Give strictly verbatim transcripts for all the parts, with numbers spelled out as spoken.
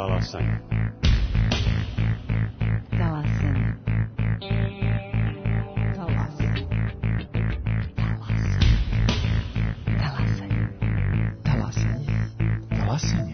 Talasanje. Talasanje. Talasanje. Talasanje. Talasanje. Talasanje.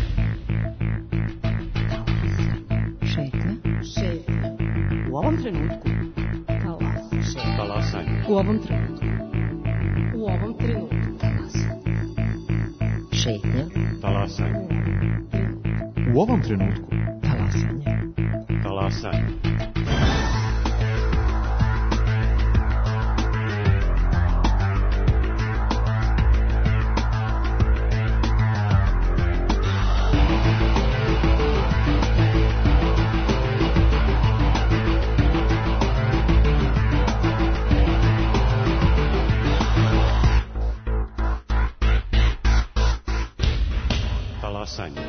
Šetnja. Šetnja. U ovom trenutku. Talasanje. Talasanje. U ovom trenutku. U ovom trenutku. Talasanje. Šetnja. Talasanje. U ovom trenutku. Talasanje. Talasanje. Talasanje.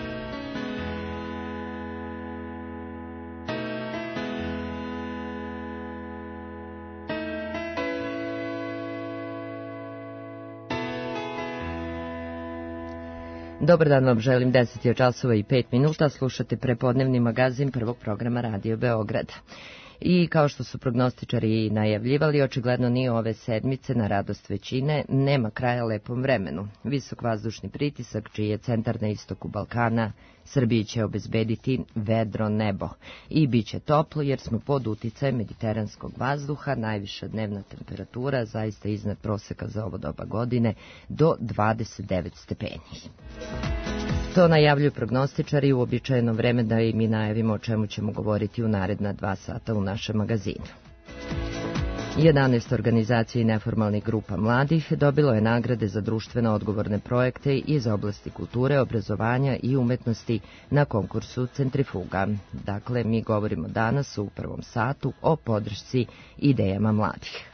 Dobar dan vam želim, deset je časova i pet minuta, slušate prepodnevni magazin prvog programa Radio Beograda. I kao što su prognostičari najavljivali, očigledno ni ove sedmice na radost većine nema kraja lepom vremenu. Visok vazdušni pritisak, čiji je centar na istoku Balkana, Srbiji će obezbediti vedro nebo. I bit će toplo jer smo pod uticajem mediteranskog vazduha, najviša dnevna temperatura zaista iznad proseka za ovo doba godine do dvadeset devet stepeni. To najavljuju prognostičari u uobičajeno vreme da i mi najavimo o čemu ćemo govoriti u naredna dva sata u našem magazinu. jedanaest organizacija i neformalnih grupa mladih dobilo je nagrade za društveno odgovorne projekte iz oblasti kulture, obrazovanja i umetnosti na konkursu Centrifuga. Dakle, mi govorimo danas u prvom satu o podršci idejama mladih.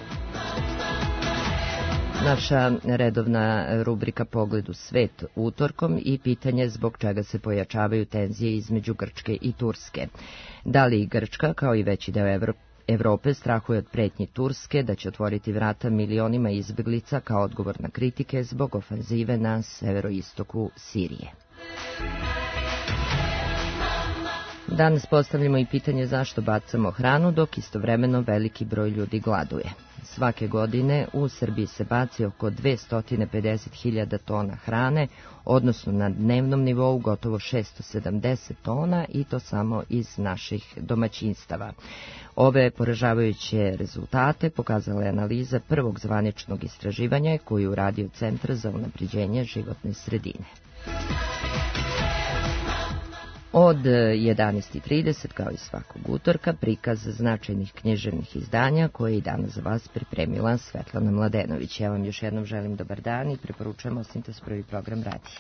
Naša redovna rubrika Pogled u svet utorkom i pitanje zbog čega se pojačavaju tenzije između Grčke i Turske. Da li i Grčka, kao i veći deo Evrope, strahuje od pretnji Turske da će otvoriti vrata milionima izbeglica kao odgovor na kritike zbog ofanzive na severoistoku Sirije. Danas postavljamo i pitanje zašto bacamo hranu dok istovremeno veliki broj ljudi gladuje. Svake godine u Srbiji se baci oko dvesta pedeset hiljada tona hrane, odnosno na dnevnom nivou gotovo šesto sedamdeset tona i to samo iz naših domaćinstava. Ove poražavajuće rezultate pokazala je analiza prvog zvaničnog istraživanja koju je radio Centar za unapređenje životne sredine. Od jedanaest i trideset, kao i svakog utorka, prikaz značajnih književnih izdanja koje je i danas za vas pripremila Svetlana Mladenović. Ja vam još jednom želim dobar dan i preporučujem ostanite s prvi program radija.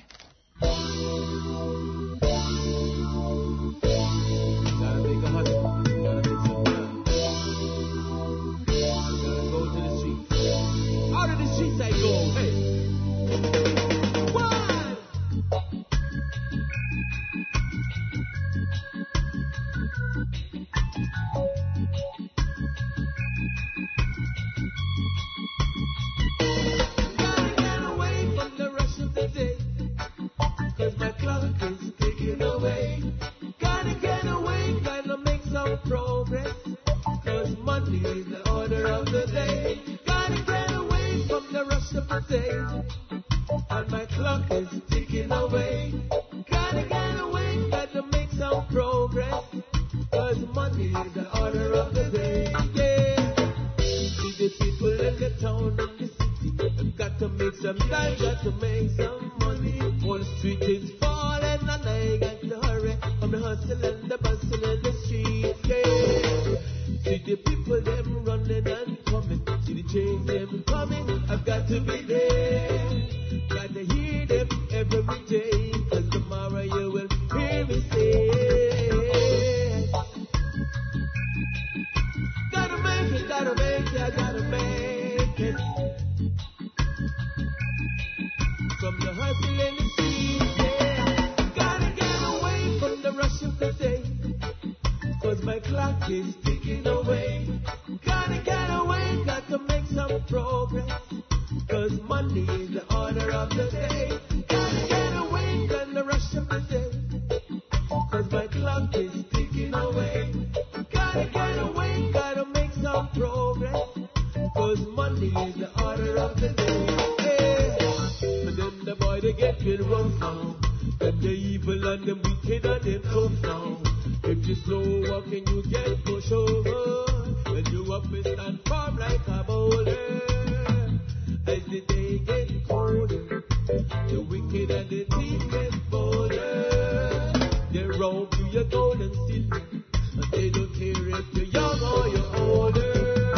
is the order of the day. Hey, but then the boy they get real rough now. Them the evil and them wicked and them tough now. If you slow walking, you get pushed over. When you up and stand firm like a boulder. As the day gets colder, the wicked and the thief get bolder. They rob you your gold and silver, and they don't care if you're young or you're older.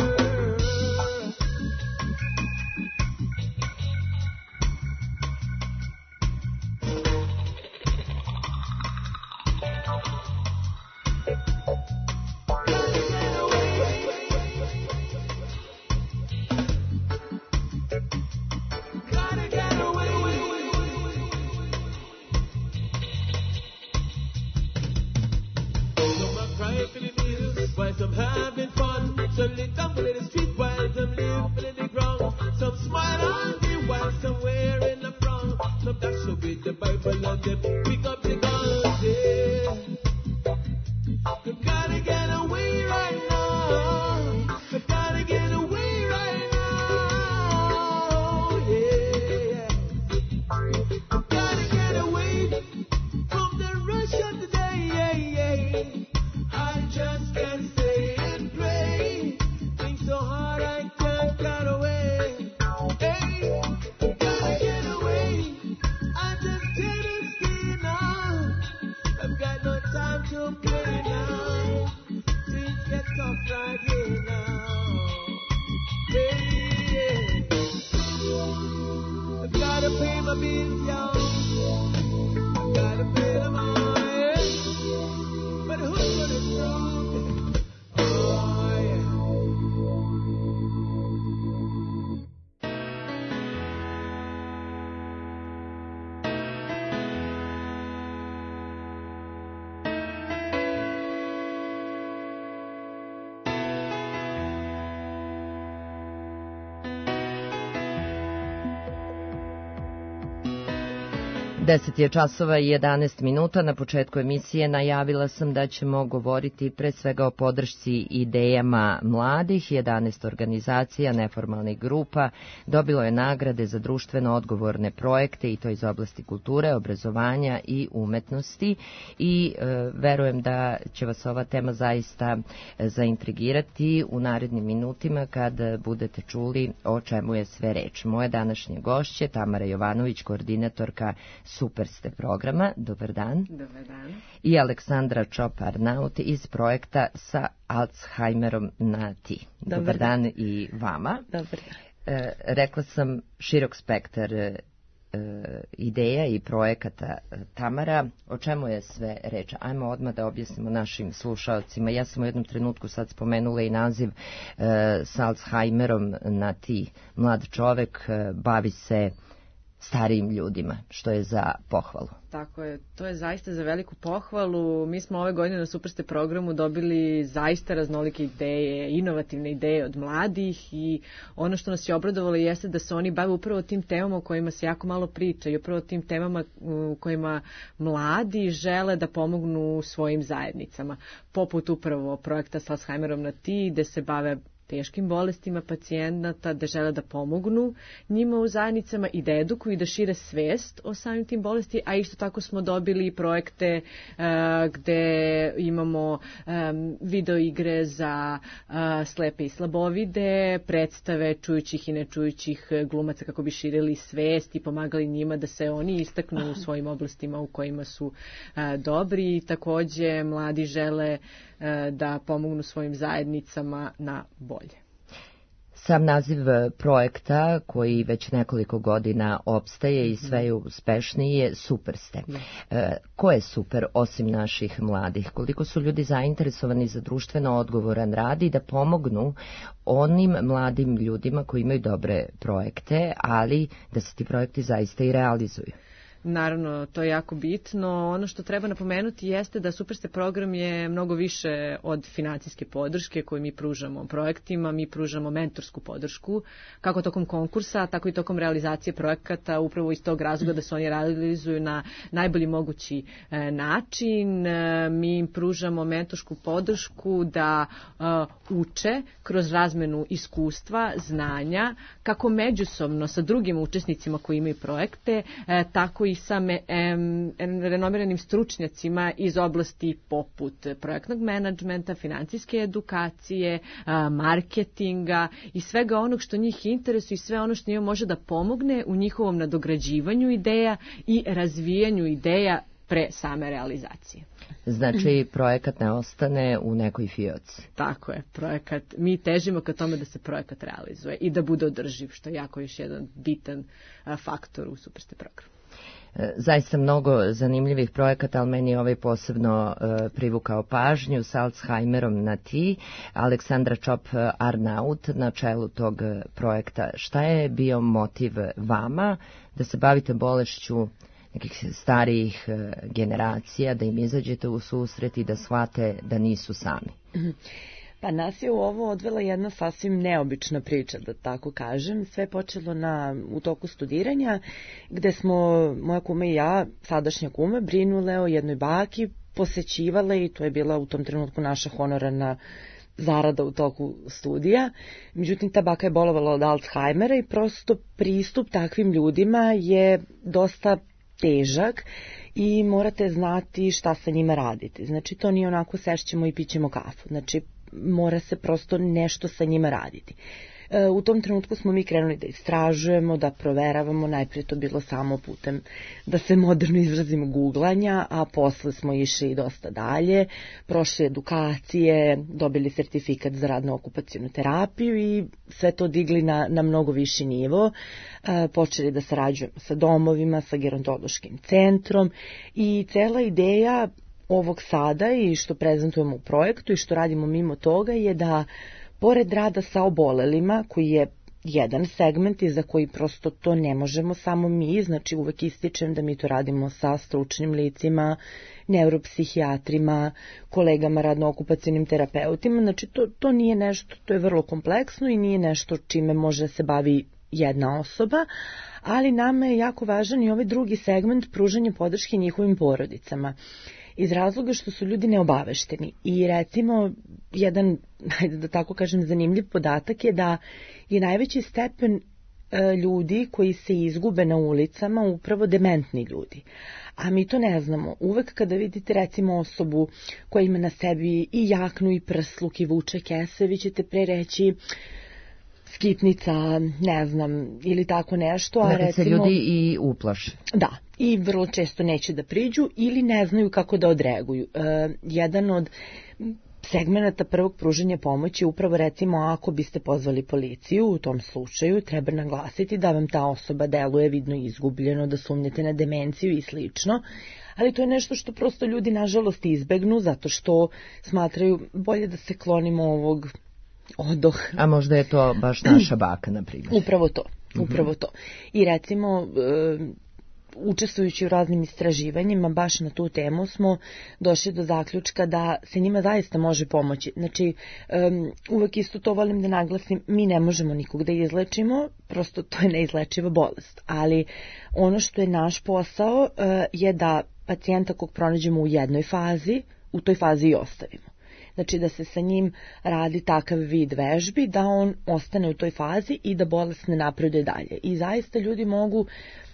While some having fun, some lit tumble in the street while some live in the ground. Some smile on me while some wearing a frown. Some dash with the Bible and them pick up the guns, yeah. You gotta get away right now. You gotta get away right now, yeah. You gotta get away from the rush of the day, yeah, yeah. I just can't stay and pray. Think so hard I can't get away. Hey, gotta get away. I just can't stay now. I've got no time to play now. Things get tough right here now. Hey, yeah. I've gotta pay my bills, y'all. I've gotta pay them all. But who's gonna talk? Oh, yeah. Deset je časova i jedanaest minuta. Na početku emisije najavila sam da ćemo govoriti pre svega o podršci idejama mladih. jedanaest organizacija, neformalnih grupa dobilo je nagrade za društveno odgovorne projekte i to iz oblasti kulture, obrazovanja i umetnosti i e, verujem da će vas ova tema zaista zaintrigirati u narednim minutima kad budete čuli o čemu je sve reč. Moje današnje gošće, Tamara Jovanović, koordinatorka Super ste programa. Dobar dan. Dobar dan. I Aleksandra Čop-Arnaut iz projekta Sa Alzheimerom na ti. Dobar, Dobar dan. dan i vama. Dobar dan. E, rekla sam širok spektar e, ideja i projekata. Tamara, o čemu je sve reč? Ajmo odmah da objasnimo našim slušalcima. Ja sam u jednom trenutku sad spomenula i naziv e, Sa Alzheimerom na ti. Mlad čovek e, bavi se starijim ljudima, što je za pohvalu. Tako je, to je zaista za veliku pohvalu. Mi smo ove godine na Super ste programu dobili zaista raznolike ideje, inovativne ideje od mladih i ono što nas je obradovalo jeste da se oni bave upravo tim temama o kojima se jako malo priča i upravo tim temama u kojima mladi žele da pomognu svojim zajednicama. Poput upravo projekta Sa Alzheimerom na ti, gde se bave teškim bolestima pacijenata, da žele da pomognu njima u zajednicama i da edukuju i da šire svest o samim tim bolesti, a isto tako smo dobili projekte uh, gde imamo um, video igre za uh, slepe i slabovide, predstave čujućih i nečujućih glumaca kako bi širili svest i pomagali njima da se oni istaknu u svojim oblastima u kojima su uh, dobri. Takođe, mladi žele da pomognu svojim zajednicama na bolje. Sam naziv projekta koji već nekoliko godina opstaje i sve je uspešniji je Super ste. E, ko je super osim naših mladih? Koliko su ljudi zainteresovani za društveno odgovoran rad i da pomognu onim mladim ljudima koji imaju dobre projekte, ali da se ti projekti zaista i realizuju? Naravno, to je jako bitno. Ono što treba napomenuti jeste da Superstar program je mnogo više od financijske podrške koju mi pružamo projektima. Mi pružamo mentorsku podršku, kako tokom konkursa, tako i tokom realizacije projekata, upravo iz tog razloga da se oni realizuju na najbolji mogući e, način. E, mi im pružamo mentorsku podršku da e, uče kroz razmenu iskustva, znanja, kako međusobno sa drugim učesnicima koji imaju projekte, e, tako i sa me, em, renomiranim stručnjacima iz oblasti poput projektnog menadžmenta, financijske edukacije, a, marketinga i svega onog što njih interesuje i sve ono što njima može da pomogne u njihovom nadograđivanju ideja i razvijanju ideja pre same realizacije. Znači, projekat ne ostane u nekoj fioci. Tako je, projekat, mi težimo ka tome da se projekat realizuje i da bude održiv, što je jako još jedan bitan a, faktor u Superstar programu. Zaista mnogo zanimljivih projekata, ali meni je ovaj posebno uh, privukao pažnju s Alzheimerom na ti, Aleksandra Čop Arnaut na čelu tog projekta. Šta je bio motiv vama da se bavite bolešću nekih starijih uh, generacija, da im izađete u susret i da shvate da nisu sami? Pa nas je u ovo odvela jedna sasvim neobična priča, da tako kažem. Sve je počelo na, u toku studiranja, gde smo, moja kuma i ja, sadašnja kuma, brinule o jednoj baki, posećivale i to je bila u tom trenutku naša honorarna zarada u toku studija. Međutim, ta baka je bolovala od Alzheimera i prosto pristup takvim ljudima je dosta težak i morate znati šta sa njima raditi. Znači, to nije onako sešćemo i pićemo kafu. Znači, mora se prosto nešto sa njima raditi. E, u tom trenutku smo mi krenuli da istražujemo, da proveravamo, najprije to bilo samo putem, da se moderno izrazimo, googlanja, a posle smo išli dosta dalje, prošli edukacije, dobili sertifikat za radno-okupacionu terapiju i sve to digli na, na mnogo viši nivo, e, počeli da sarađujemo sa domovima, sa gerontološkim centrom i cela ideja ovog sada i što prezentujemo u projektu i što radimo mimo toga je da pored rada sa obolelima, koji je jedan segment i za koji prosto to ne možemo samo mi, znači uvek ističem da mi to radimo sa stručnim licima, neuropsihijatrima, kolegama radno-okupacionim terapeutima, znači to, to nije nešto, to je vrlo kompleksno i nije nešto čime može se bavi jedna osoba, ali nama je jako važan i ovaj drugi segment pružanja podrške njihovim porodicama. Iz razloga što su ljudi neobavešteni. I recimo, jedan, da tako kažem, zanimljiv podatak je da je najveći stepen e, ljudi koji se izgube na ulicama upravo dementni ljudi. A mi to ne znamo. Uvek kada vidite recimo osobu koja ima na sebi i jaknu i prsluk i vuče kese, vi ćete pre reći skitnica, ne znam, ili tako nešto. A dakle, recimo, se ljudi i uplaše. Da, i vrlo često neće da priđu ili ne znaju kako da odreaguju. E, jedan od segmenata prvog pružanja pomoći upravo recimo ako biste pozvali policiju, u tom slučaju treba naglasiti da vam ta osoba deluje vidno izgubljeno, da sumnjate na demenciju i slično, ali to je nešto što prosto ljudi nažalost izbegnu zato što smatraju bolje da se klonimo ovog odoh. A možda je to baš naša baka, na primjer. Upravo to, upravo to. I recimo, učestvujući u raznim istraživanjima, baš na tu temu smo došli do zaključka da se njima zaista može pomoći. Znači, uvek isto to volim da naglasim, mi ne možemo nikog da izlečimo, prosto to je neizlečiva bolest. Ali ono što je naš posao je da pacijenta kog pronađemo u jednoj fazi, u toj fazi i ostavimo. Znači da se sa njim radi takav vid vežbi, da on ostane u toj fazi i da bolest ne napreduje dalje. I zaista ljudi mogu,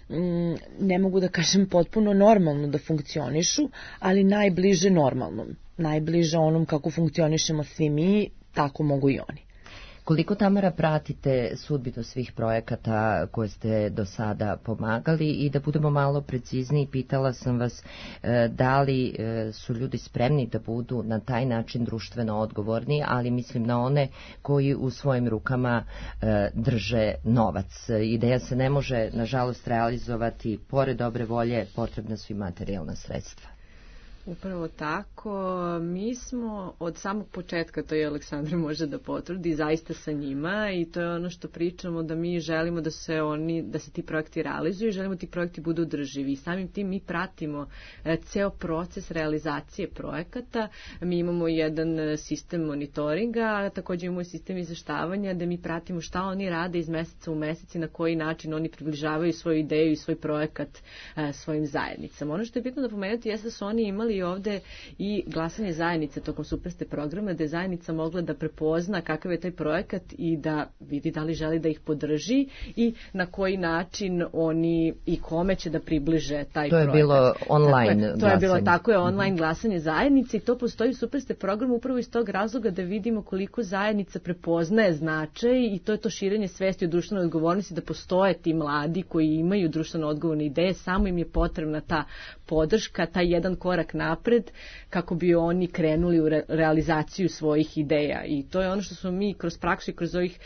ne mogu da kažem potpuno normalno da funkcionišu, ali najbliže normalnom. Najbliže onom kako funkcionišemo svi mi, tako mogu i oni. Koliko, Tamara, pratite sudbinu svih projekata koje ste do sada pomagali i da budemo malo precizniji, pitala sam vas da li su ljudi spremni da budu na taj način društveno odgovorni, ali mislim na one koji u svojim rukama drže novac. Ideja se ne može, nažalost, realizovati pored dobre volje, potrebna su i materijalna sredstva. Upravo tako. Mi smo od samog početka, to je Aleksandra može da potvrdi, zaista sa njima i to je ono što pričamo, da mi želimo da se oni, da se ti projekti realizuju i želimo da ti projekti budu održivi. I samim tim mi pratimo e, ceo proces realizacije projekata. Mi imamo jedan sistem monitoringa, takođe imamo sistem izveštavanja da mi pratimo šta oni rade iz meseca u mesec i na koji način oni približavaju svoju ideju i svoj projekat e, svojim zajednicama. Ono što je bitno da pomenuti jeste da su oni imali i ovde i glasanje zajednice tokom Superstar programa, da je zajednica mogla da prepozna kakav je taj projekat i da vidi da li želi da ih podrži i na koji način oni i kome će da približe taj projekat. To je projekat. Bilo online glasanje. To je bilo tako je online glasanje zajednice i to postoji u Superstar programu upravo iz tog razloga da vidimo koliko zajednica prepoznaje značaj i to je to širenje svesti o društvenoj odgovornosti, da postoje ti mladi koji imaju društveno odgovorne ideje, samo im je potrebna ta podrška, taj jedan korak napred kako bi oni krenuli u re, realizaciju svojih ideja. I to je ono što smo mi kroz praksu i kroz ovih,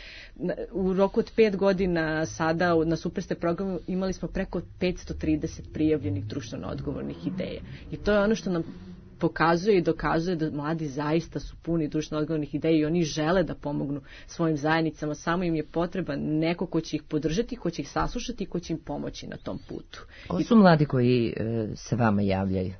u roku od pet godina sada na Superstar programu imali smo preko petsto trideset prijavljenih društveno odgovornih ideja. I to je ono što nam pokazuje i dokazuje da mladi zaista su puni društveno odgovornih ideja i oni žele da pomognu svojim zajednicama, samo im je potreban neko ko će ih podržati, ko će ih saslušati i ko će im pomoći na tom putu. Ovo su mladi koji e, se vama javljaju?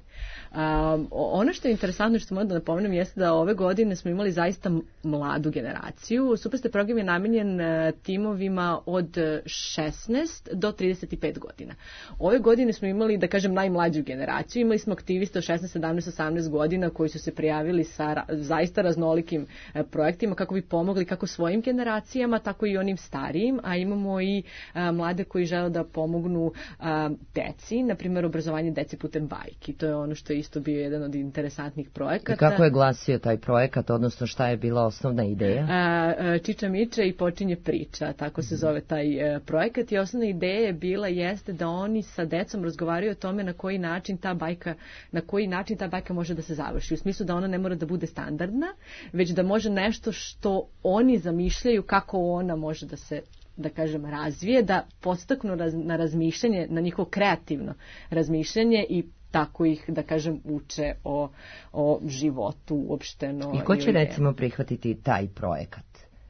Um, ono što je interesantno što moram da napomenem jeste da ove godine smo imali zaista mladu generaciju. Superstar program je namenjen uh, timovima od šesnaest do trideset pet godina. Ove godine smo imali, da kažem, najmlađu generaciju. Imali smo aktiviste od šesnaest, sedamnaest, osamnaest godina koji su se prijavili sa ra- zaista raznolikim uh, projektima kako bi pomogli kako svojim generacijama, tako i onim starijim, a imamo i uh, mlade koji žele da pomognu uh, deci, na primjer obrazovanje dece putem bajki. To je ono što je isto bio jedan od interesantnih projekata. I kako je glasio taj projekat, odnosno šta je bila osnovna ideja? A, a, Čiča Miča i počinje priča, tako se zove taj a, projekat i osnovna ideja je bila jeste da oni sa decom razgovaraju o tome na koji način ta bajka, na koji način ta bajka može da se završi. U smislu da ona ne mora da bude standardna, već da može nešto što oni zamišljaju kako ona može da se, da kažem, razvije, da podstaknu raz, na razmišljanje, na njihovo kreativno razmišljanje i tako ih, da kažem, uče o, o životu uopšteno. I ko će recimo prihvatiti taj projekat?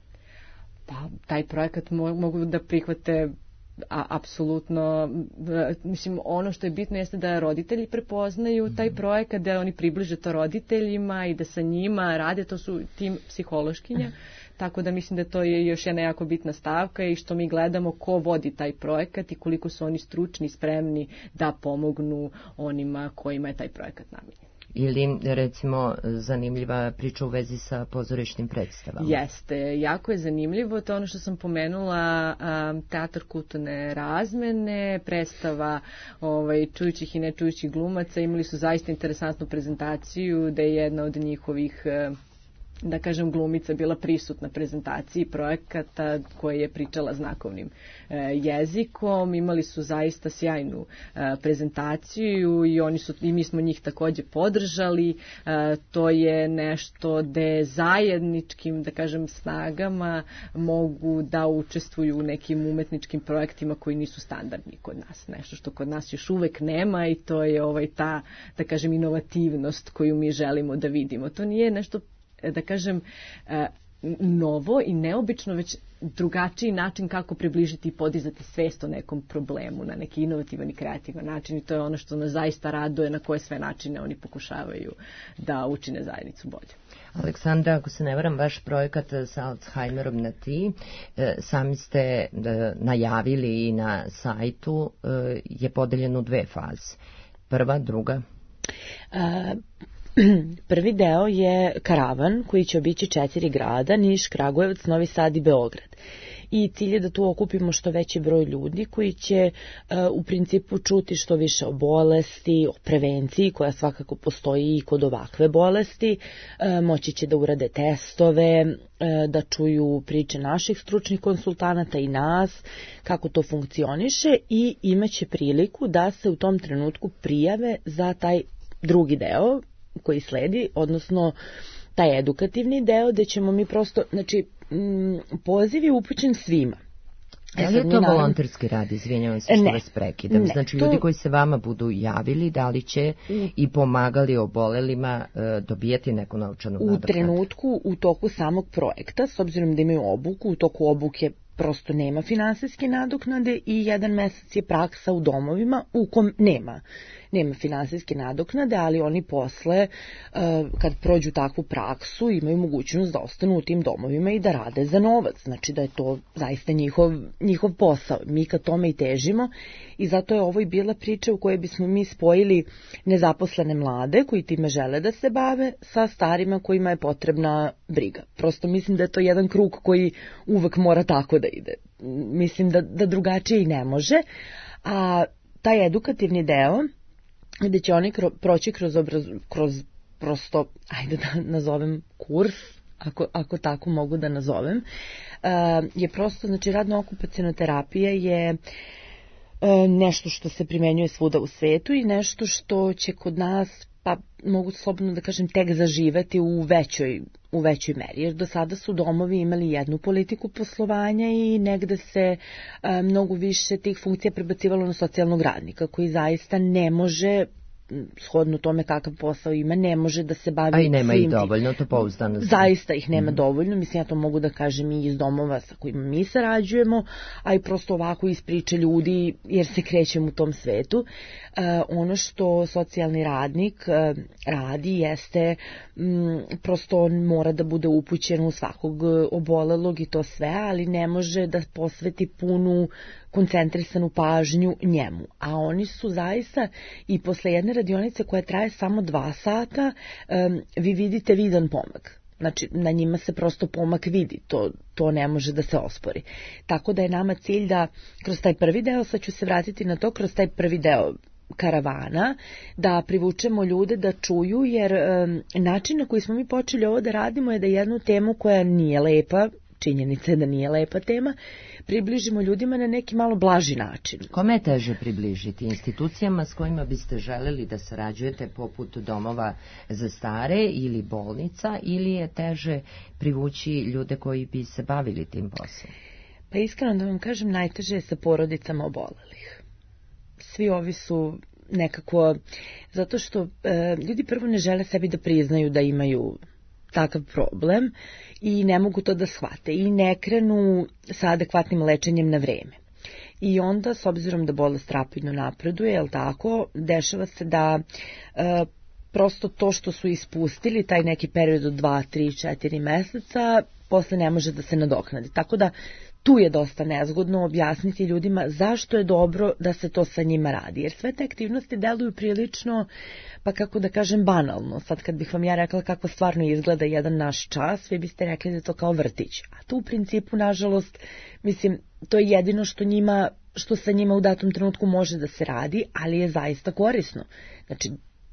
Pa, taj projekat mo, mogu da prihvate a, apsolutno, mislim, ono što je bitno jeste da roditelji prepoznaju taj projekat, da oni približe to roditeljima i da sa njima rade, to su tim psihološkinja. Tako da mislim da to je još jedna jako bitna stavka i što mi gledamo ko vodi taj projekat i koliko su oni stručni i spremni da pomognu onima kojima je taj projekat namenjen. Ili recimo zanimljiva priča u vezi sa pozorišnim predstavama. Jeste, jako je zanimljivo, to je ono što sam pomenula, um, teatar kulturne razmene, predstava ovaj, čujućih i nečujućih glumaca, imali su zaista interesantnu prezentaciju da je jedna od njihovih uh, da kažem glumica bila prisutna prezentaciji projekata koje je pričala znakovnim e, jezikom. Imali su zaista sjajnu e, prezentaciju i oni su i mi smo njih takođe podržali. E, to je nešto gde zajedničkim, da kažem, snagama mogu da učestvuju u nekim umetničkim projektima koji nisu standardni kod nas. Nešto što kod nas još uvek nema i to je ovaj ta, da kažem, inovativnost koju mi želimo da vidimo. To nije nešto, da kažem, novo i neobično, već drugačiji način kako približiti i podizati svest o nekom problemu na neki inovativan i kreativan način i to je ono što nas zaista raduje, na koje sve načine oni pokušavaju da učine zajednicu bolje. Aleksandra, ako se ne varam, vaš projekat sa Alzheimerom na ti, sami ste najavili i na sajtu, je podeljen u dve faze. Prva, druga? A... Prvi deo je karavan koji će obići četiri grada, Niš, Kragujevac, Novi Sad i Beograd. I cilj je da tu okupimo što veći broj ljudi koji će uh, u principu čuti što više o bolesti, o prevenciji koja svakako postoji i kod ovakve bolesti, uh, moći će da urade testove, uh, da čuju priče naših stručnih konsultanata i nas, kako to funkcioniše i imaće priliku da se u tom trenutku prijave za taj drugi deo koji sledi, odnosno taj edukativni deo gde ćemo mi prosto, znači poziv je upućen svima. E, Da li je sad to mi naravno- volonterski rad, izvinjavam se što Ne. vas prekidam. Ne, Znači, to- ljudi koji se vama budu javili, da li će i pomagali obolelima e, dobijati neku novčanu U nadoknadu? trenutku, u toku samog projekta, s obzirom da imaju obuku, u toku obuke prosto nema finansijske nadoknade i jedan mesec je praksa u domovima u kom nema nema finansijske nadoknade, ali oni posle, uh, kad prođu takvu praksu, imaju mogućnost da ostanu u tim domovima i da rade za novac. Znači da je to zaista njihov, njihov posao. Mi ka tome i težimo i zato je ovo i bila priča u kojoj bismo mi spojili nezaposlene mlade koji time žele da se bave sa starima kojima je potrebna briga. Prosto mislim da je to jedan krug koji uvek mora tako da ide. Mislim da, da drugačije i ne može. A taj edukativni deo gde će oni kro, proći kroz, obraz, kroz prosto, ajde da nazovem kurs, ako, ako tako mogu da nazovem, uh, je prosto, znači radno-okupaciona terapija je uh, nešto što se primenjuje svuda u svetu i nešto što će kod nas, pa mogu slobodno da kažem, tek zaživeti u većoj, u većoj meri, jer do sada su domovi imali jednu politiku poslovanja i negde se a, mnogo više tih funkcija prebacivalo na socijalnog radnika, koji zaista ne može, shodno tome kakav posao ima, ne može da se bavi A i nema svim ih tim. dovoljno, to pouzdano znam. Zaista ih nema mm. dovoljno, mislim ja to mogu da kažem i iz domova sa kojima mi sarađujemo, a i prosto ovako iz priče ljudi, jer se krećem u tom svetu. E, ono što socijalni radnik e, radi jeste, m, prosto on mora da bude upućen u svakog obolelog i to sve, ali ne može da posveti punu koncentrisanu pažnju njemu. A oni su zaista i posle jedne radionice koja traje samo dva sata, um, vi vidite vidan pomak. Znači, na njima se prosto pomak vidi, to, to ne može da se ospori. Tako da je nama cilj da kroz taj prvi deo, sad ću se vratiti na to, kroz taj prvi deo karavana, da privučemo ljude da čuju, jer um, način na koji smo mi počeli ovo da radimo je da jednu temu koja nije lepa, činjenica je da nije lepa tema, približimo ljudima na neki malo blaži način. Kome je teže približiti? Institucijama s kojima biste želeli da sarađujete poput domova za stare ili bolnica, ili je teže privući ljude koji bi se bavili tim poslom? Pa iskreno da vam kažem, najteže je sa porodicama obolelih. Svi ovi su nekako, zato što e, ljudi prvo ne žele sebi da priznaju da imaju takav problem i ne mogu to da shvate i ne krenu sa adekvatnim lečenjem na vreme. I onda, s obzirom da bolest rapidno napreduje, jel tako, dešava se da e, prosto to što su ispustili, taj neki period od dva, tri, četiri meseca, posle ne može da se nadoknadi. Tako da tu je dosta nezgodno objasniti ljudima zašto je dobro da se to sa njima radi. Jer sve te aktivnosti deluju prilično, pa kako da kažem, banalno. Sad kad bih vam ja rekla kako stvarno izgleda jedan naš čas, vi biste rekli da je to kao vrtić. A tu u principu, nažalost, mislim, to je jedino što njima, što sa njima u datom trenutku može da se radi, ali je zaista korisno. Znači,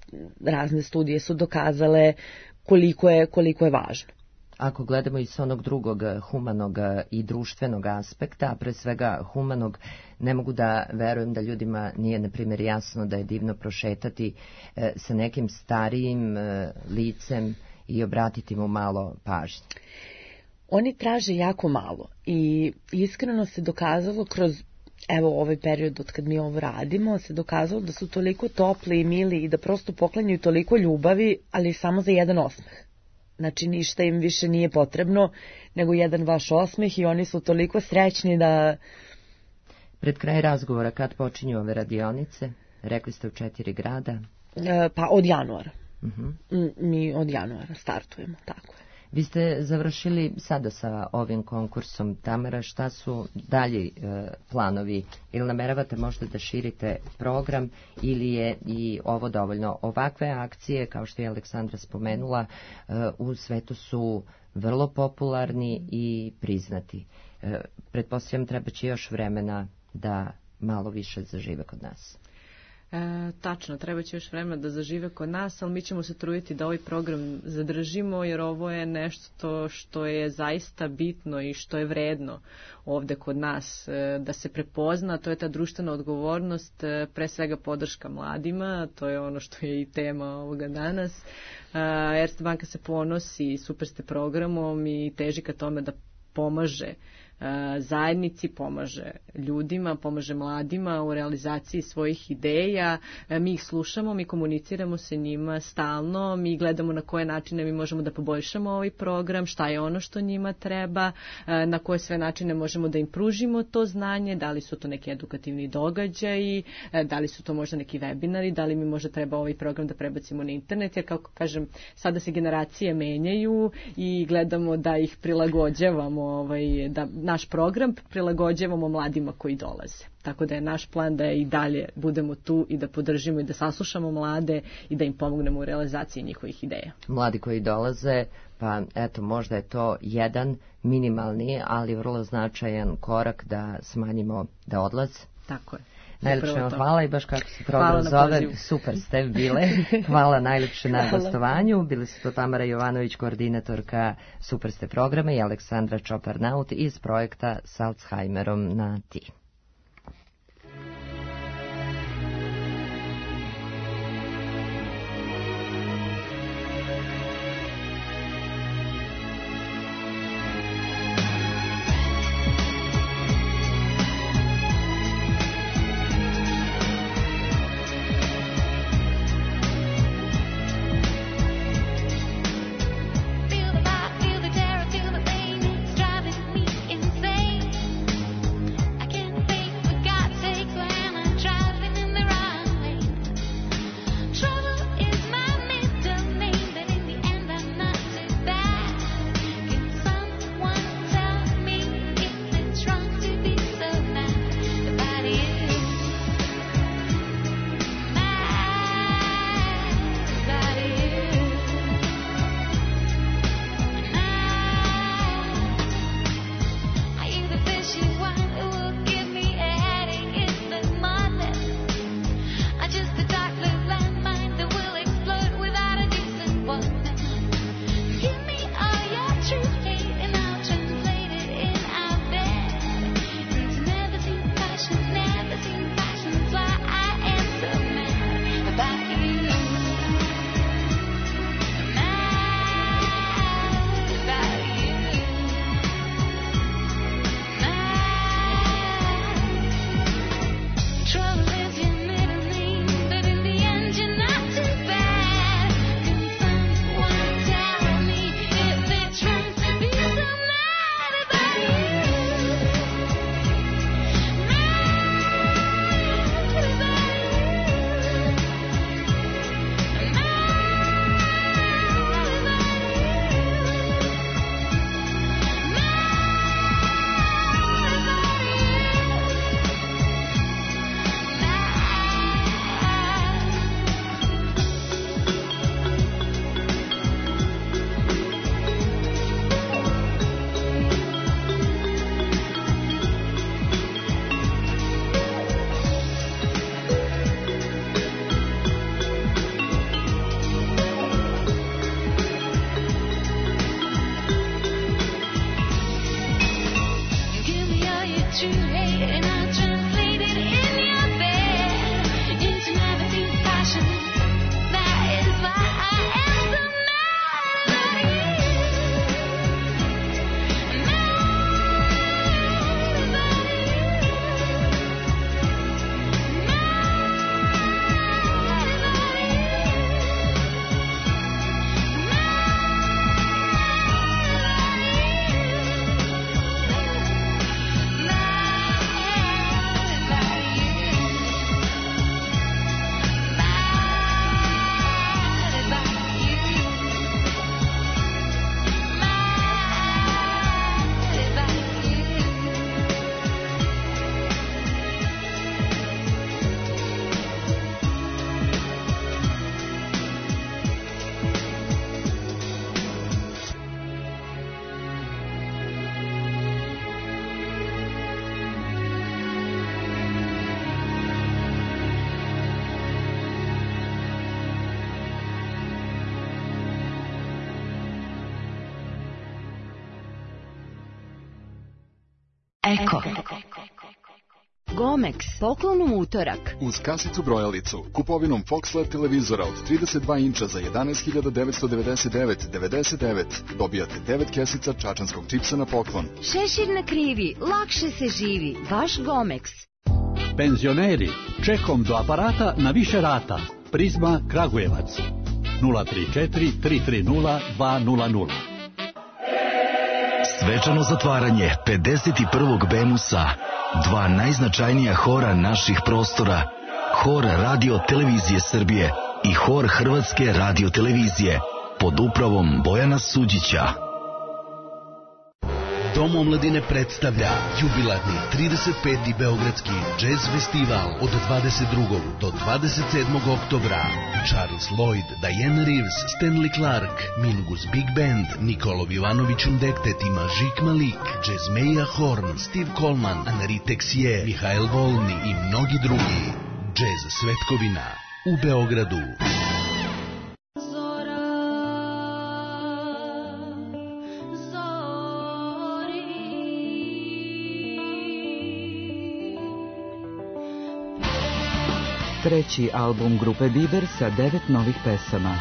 razne studije su dokazale koliko je, koliko je važno. Ako gledamo iz onog drugog humanog i društvenog aspekta, a pre svega humanog, ne mogu da verujem da ljudima nije, na primjer, jasno da je divno prošetati e, sa nekim starijim e, licem i obratiti mu malo pažnje. Oni traže jako malo i iskreno se dokazalo kroz, evo, ovaj period od kad mi ovo radimo, se dokazalo da su toliko topli i mili i da prosto poklanjaju toliko ljubavi, ali samo za jedan osmeh. Znači, ništa im više nije potrebno, nego jedan vaš osmeh i oni su toliko srećni da... Pred kraj razgovora, kad počinju ove radionice? Rekli ste u četiri grada. E, pa od januara. Uh-huh. Mi od januara startujemo, tako je. Vi ste završili sada sa ovim konkursom. Tamara, šta su dalji e, planovi? Ili nameravate možda da širite program ili je i ovo dovoljno? Ovakve akcije, kao što je Aleksandra spomenula, e, u svetu su vrlo popularni i priznati. E, pretpostavljam treba će još vremena da malo više zažive kod nas. E, tačno, treba će još vremena da zažive kod nas, ali mi ćemo se truditi da ovaj program zadržimo, jer ovo je nešto što je zaista bitno i što je vredno ovde kod nas e, da se prepozna. To je ta društvena odgovornost, e, pre svega podrška mladima, to je ono što je i tema ovoga danas. E, Erste banka se ponosi super ste programom i teži ka tome da pomaže zajednici, pomaže ljudima, pomaže mladima u realizaciji svojih ideja. Mi ih slušamo, mi komuniciramo sa njima stalno, mi gledamo na koje načine mi možemo da poboljšamo ovaj program, šta je ono što njima treba, na koje sve načine možemo da im pružimo to znanje, da li su to neki edukativni događaji, da li su to možda neki webinari, da li mi možda treba ovaj program da prebacimo na internet, jer kako kažem, sada se generacije menjaju i gledamo da ih prilagođavamo, ovaj, da naš program prilagođavamo mladima koji dolaze. Tako da je naš plan da i dalje budemo tu i da podržimo i da saslušamo mlade i da im pomognemo u realizaciji njihovih ideja. Mladi koji dolaze, pa eto, možda je to jedan minimalni, ali vrlo značajan korak da smanjimo da odlaze. Tako je. Najlepše vam hvala i baš kako se program zove, super ste bile. Hvala najlepše na gostovanju. Bili su to Tamara Jovanović, koordinatorka Super ste programa, i Aleksandra Čopar-Naut iz projekta s Alzheimerom na ti. Eko. Gomex, poklon u utorak. Uz kasicu brojalicu, kupovinom Fox L E D televizora od trideset dva inča za jedanaest hiljada devetsto devedeset devet zarez devedeset devet dobijate devet kesica čačanskog čipsa na poklon. Šešir na krivi, lakše se živi. Vaš Gomex. Penzioneri, čekom do aparata na više rata. Prizma Kragujevac. nula tri četiri tri tri nula dva nula nula. Svečano zatvaranje pedeset prvog Bemusa. Dva najznačajnija hora naših prostora. Hor Radio Televizije Srbije i Hor Hrvatske Radio Televizije pod upravom Bojana Suđića. Dom omladine predstavlja jubilarni trideset peti Beogradski džez festival od dvadeset drugog do dvadeset sedmog oktobra. Charles Lloyd, Diana Reeves, Stanley Clark, Mingus Big Band, Nikolov Ivanović Undektet i Mažik Malik, Jazzmeja Horn, Steve Coleman, Anari Texier, Mihael Volni i mnogi drugi. Džez Svetkovina u Beogradu. Treći album grupe Biber sa devet novih pesama.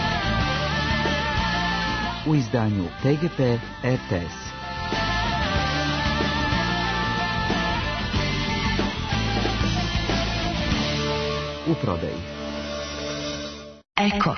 U izdanju T G P R T S. U prodaji. Eko.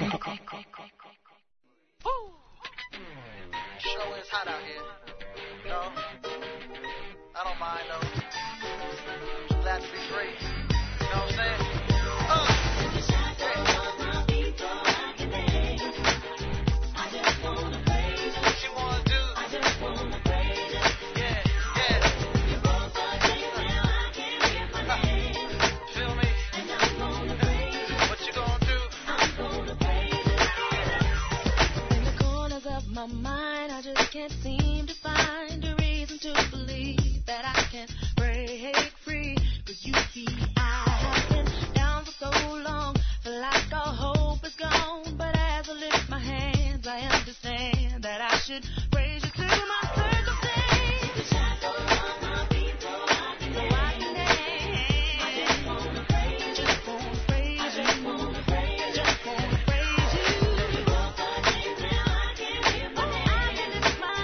Can't seem to find a reason to believe that I can break free. Cause you see, I have been down for so long, feel like all hope is gone. But as I lift my hands, I understand that I should praise you through my circumstance. The shadow on my feet, so I can so I can dance. I just wanna praise you, just wanna praise you, just wanna praise you, just wanna praise you. You broke the chains, now I can live my day. I can lift my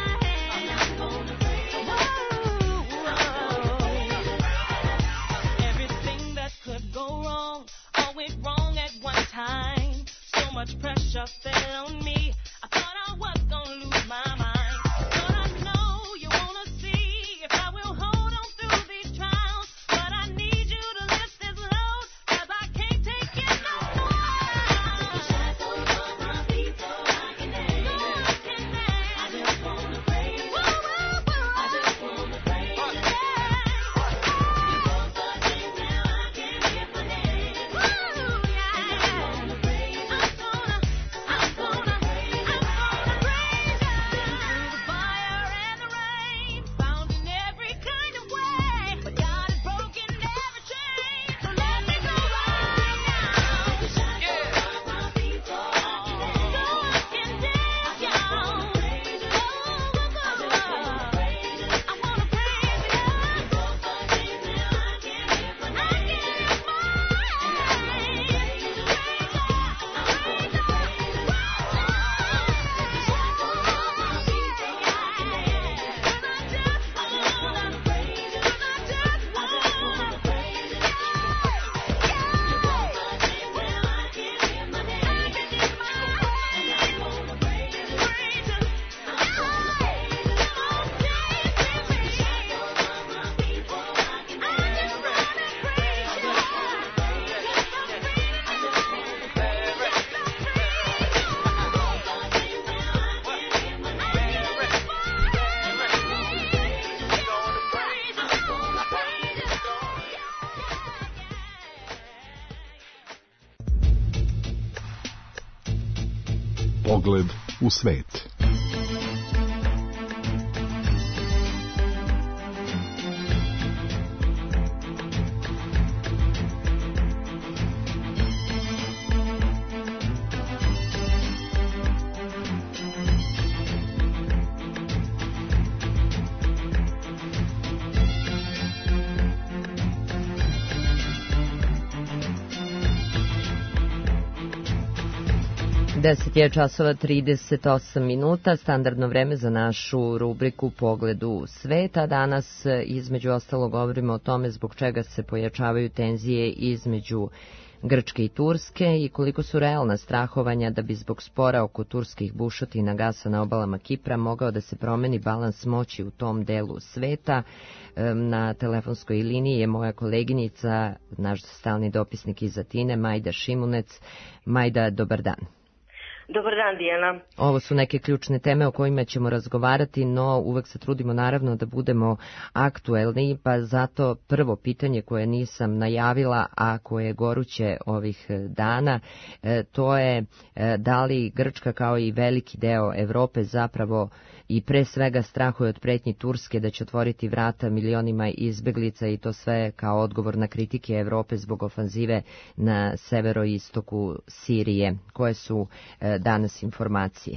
everything that could go wrong, all went wrong at one time. So much pressure fell on me. I thought I was gonna lose my mind. But I know you wanna see if I will hold on through these trials. But I need you to lift this load, cause I can't take it no more. The shackles on my feet so I can dance. So I can dance. I just wanna praise you. I just wanna praise you. You broke the chains, now I can lift my name. Woo, yeah. I just wanna praise you. I'm gonna, I'm gonna, I'm gonna praise you. Through the fire and the rain, found in every kind of way. But God has broken every chain, so let me go right now. The shackles on my feet so I can dance. So I can dance, y'all. I just wanna praise you. I wanna praise you. You broke the chains, now I can lift my name. I can lift my hands. Praise you, praise you, praise you. The shackles on my feet so I can dance. 'Cause I just wanna praise you. 'Cause I just wanna praise you. You broke the chains, now I can lift my name. I can lift my hands. I just wanna praise you. Praise you. I wanna praise you. Oh, praise me. The shackles on my feet so I can dance. I just wanna praise you. I just wanna praise you. Just to praise you. I just wanna praise you. Just to praise you. You broke the chains, now I can lift my name. I can lift my hands. I just wanna praise you. Just to praise you. I just wanna praise you. Pogled u svet. deset je časova trideset osam minuta, standardno vreme za našu rubriku Pogled u svet, a danas između ostalo govorimo o tome zbog čega se pojačavaju tenzije između Grčke i Turske i koliko su realna strahovanja da bi zbog spora oko turskih bušotina gasa na obalama Kipra mogao da se promeni balans moći u tom delu sveta. Na telefonskoj liniji je moja koleginica, naš stalni dopisnik iz Atine, Majda Šimunec. Majda, dobar dan. Dobar dan, Dijana. Ovo su neke ključne teme o kojima ćemo razgovarati, no uvek se trudimo naravno da budemo aktuelni, pa zato prvo pitanje koje nisam najavila, a koje je goruće ovih dana, to je da li Grčka kao i veliki deo Evrope zapravo i pre svega strahuje od pretnji Turske da će otvoriti vrata milionima izbeglica i to sve kao odgovor na kritike Evrope zbog ofanzive na severoistoku Sirije. Koje su danas informacije?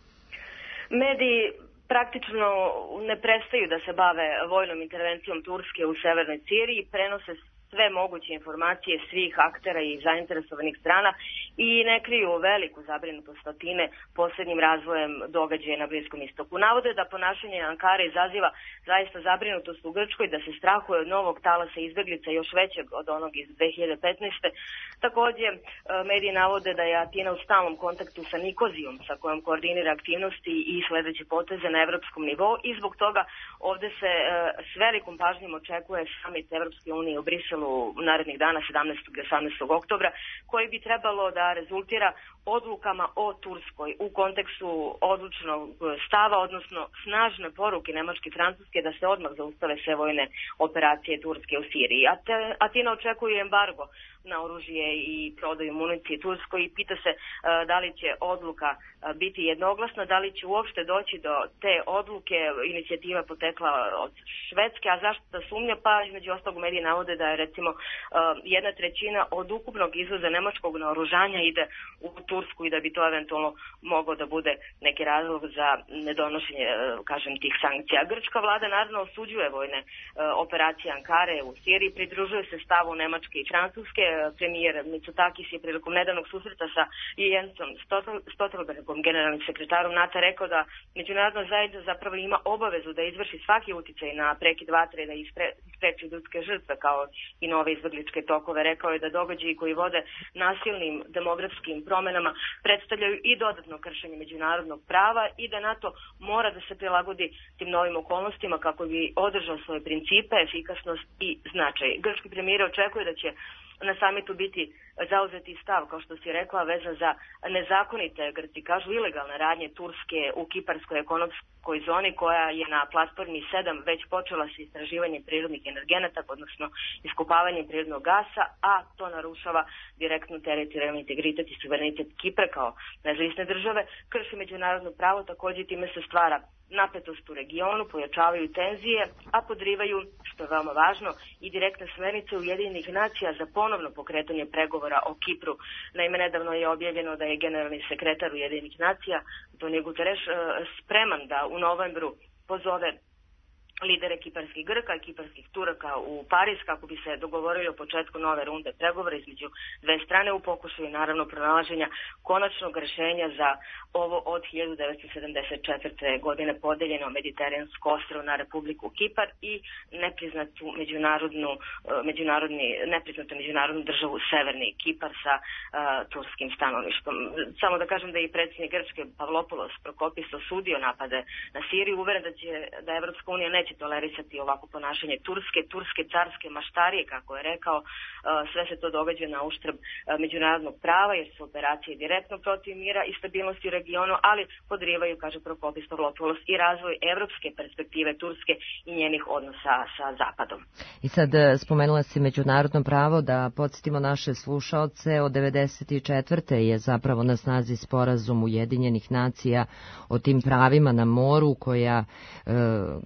Mediji praktično ne prestaju da se bave vojnom intervencijom Turske u severnoj Siriji, prenose sve moguće informacije svih aktera i zainteresovanih strana i ne kriju veliku zabrinutost Atine posljednjim razvojem događaja na Bliskom istoku. Navode da ponašanje Ankare izaziva zaista zabrinutost u Grčkoj, da se strahuje od novog talasa izbeglica još većeg od onog iz dve hiljade petnaeste. Takođe, mediji navode da je Atina u stalnom kontaktu sa Nikozijom, sa kojom koordinira aktivnosti i sledeće poteze na evropskom nivou i zbog toga ovde se s velikom pažnjom očekuje samit Evropske unije u Briselu u narednih dana sedamnaestog i osamnaestog oktobra, koji bi trebalo da rezultira odlukama o Turskoj u kontekstu odlučnog stava, odnosno snažne poruke Nemačke i Francuske da se odmah zaustave sve vojne operacije Turske u Siriji. Atina očekuje embargo na oružje i prodaju municije Turskoj i pita se uh, da li će odluka uh, biti jednoglasna, da li će uopšte doći do te odluke. Inicijativa potekla od Švedske, a zašto da sumnja? Pa između ostalog mediji navode da je recimo uh, jedna trećina od ukupnog izvoza nemačkog naoružanja ide u Tursku i da bi to eventualno moglo da bude neki razlog za nedonošenje, uh, kažem, tih sankcija. Grčka vlada naravno osuđuje vojne uh, operacije Ankare u Siriji, pridružuje se stavu Nemačke i Francuske. Premijer Mitsotakis je prilikom nedavnog susreta sa Jensom Stoltenbergom, generalnim sekretarom NATO, rekao da međunarodna zajednica zapravo ima obavezu da izvrši svaki uticaj na prekid vatre, da ispreči ljudske žrtve kao i nove izbegličke tokove. Rekao je da događaji koji vode nasilnim demografskim promenama predstavljaju i dodatno kršenje međunarodnog prava i da NATO mora da se prilagodi tim novim okolnostima kako bi održao svoje principe, efikasnost i značaj. Grčki premijer očekuje da će na samitu biti zauzeti stav, kao što si rekla, vezan za nezakonite, Grci kažu ilegalne radnje Turske u kiparskoj ekonomskoj zoni, koja je na platformi sedam već počela sa istraživanjem prirodnih energenata, odnosno iskopavanjem prirodnog gasa, a to narušava direktno teritorijalni integritet i suverenitet Kipra kao nezavisne države, krši međunarodno pravo, takođe time se stvara napetost u regionu, pojačavaju tenzije, a podrivaju, što je veoma važno, i direktne smernice Ujedinjenih nacija za ponovno pokretanje pregovora o Kipru. Naime, nedavno je objavljeno da je generalni sekretar Ujedinjenih nacija, Antonio Guterres, spreman da u novembru pozove lidere kiparskih Grka i kiparskih Turaka u Pariz kako bi se dogovorili o početku nove runde pregovora između dve strane u pokušaju naravno pronalaženja konačnog rešenja za ovo od hiljadu devetsto sedamdeset četvrte. godine podeljeno mediteransko ostrvo na Republiku Kipar i nepriznatu međunarodnu, međunarodni, nepriznatu međunarodnu državu Severni Kipar sa uh, turskim stanovništvom. Samo da kažem da je i predsjednik Grčke Pavlopoulos Prokopis osudio napade na Siriju, uveren da će da Evropska unija neće tolerisati ovako ponašanje Turske, turske carske maštarije, kako je rekao. Sve se to događa na uštrb međunarodnog prava, jer su operacije direktno protiv mira i stabilnosti u regionu, ali podrivaju, kaže Prokopis Pavlopoulos, i razvoj evropske perspektive Turske i njenih odnosa sa Zapadom. I sad spomenula si međunarodno pravo, da podsjetimo naše slušaoce, od devedeset četvrte je zapravo na snazi sporazum Ujedinjenih nacija o tim pravima na moru, koja, kako se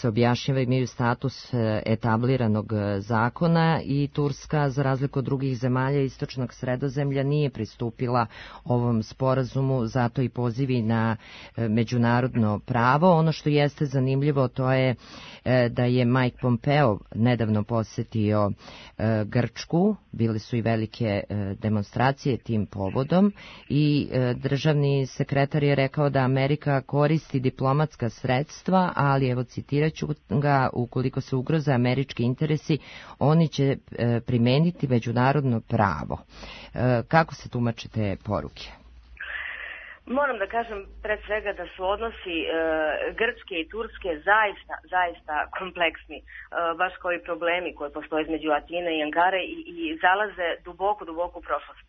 se objašnjava, imaju status etabliranog zakona i Turska, za razliku od drugih zemalja istočnog Sredozemlja, nije pristupila ovom sporazumu, zato i pozivi na međunarodno pravo. Ono što jeste zanimljivo, to je da je Mike Pompeo nedavno posetio Grčku, bile su i velike demonstracije tim povodom i državni sekretar je rekao da Amerika koristi diplomatska sredstva, ali evo citiraću ga, ukoliko se ugroze američki interesi, oni će primeniti međunarodno pravo. Kako se tumače te poruke? Moram da kažem pred svega da su odnosi e, Grčke i Turske zaista, zaista kompleksni, e, baš kao i problemi koji postoje između Atine i Ankare i, i zalaze duboko, duboko u prošlost. E,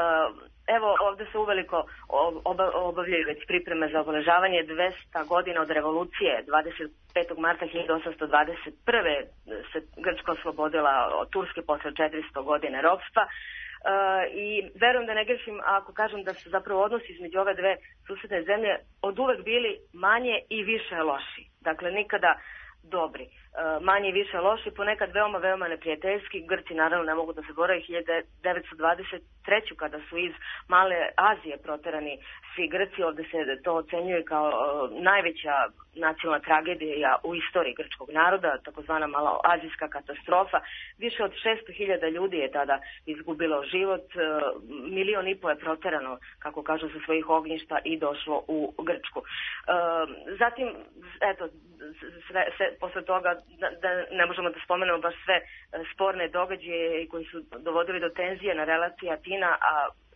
evo ovde se uveliko oba, obavljaju već pripreme za obeležavanje dvesta godina od revolucije. dvadeset petog marta hiljadu osamsto dvadeset prve se Grčka oslobodila od Turske posle četiristo godina ropstva. Uh, i verujem da ne grešim ako kažem da su zapravo odnosi između ove dve susedne zemlje od uvek bili manje i više loši. Dakle, nikada dobri. Uh, manje i više loši, ponekad veoma, veoma neprijateljski. Grci naravno ne mogu da se boraju hiljadu devetsto dvadeset treće kada su iz Male Azije proterani svi Grci. Ovde se to ocenjuje kao uh, najveća nacionalna tragedija u istoriji grčkog naroda, takozvana maloazijska katastrofa. Više od šesto hiljada ljudi je tada izgubilo život, uh, milion i po je proterano, kako kažu, sa svojih ognjišta i došlo u Grčku. Uh, zatim, eto, sve, sve, posle toga Da, da ne možemo da spomenemo baš sve sporne događaje koji su dovodili do tenzije na relaciji Atina, a,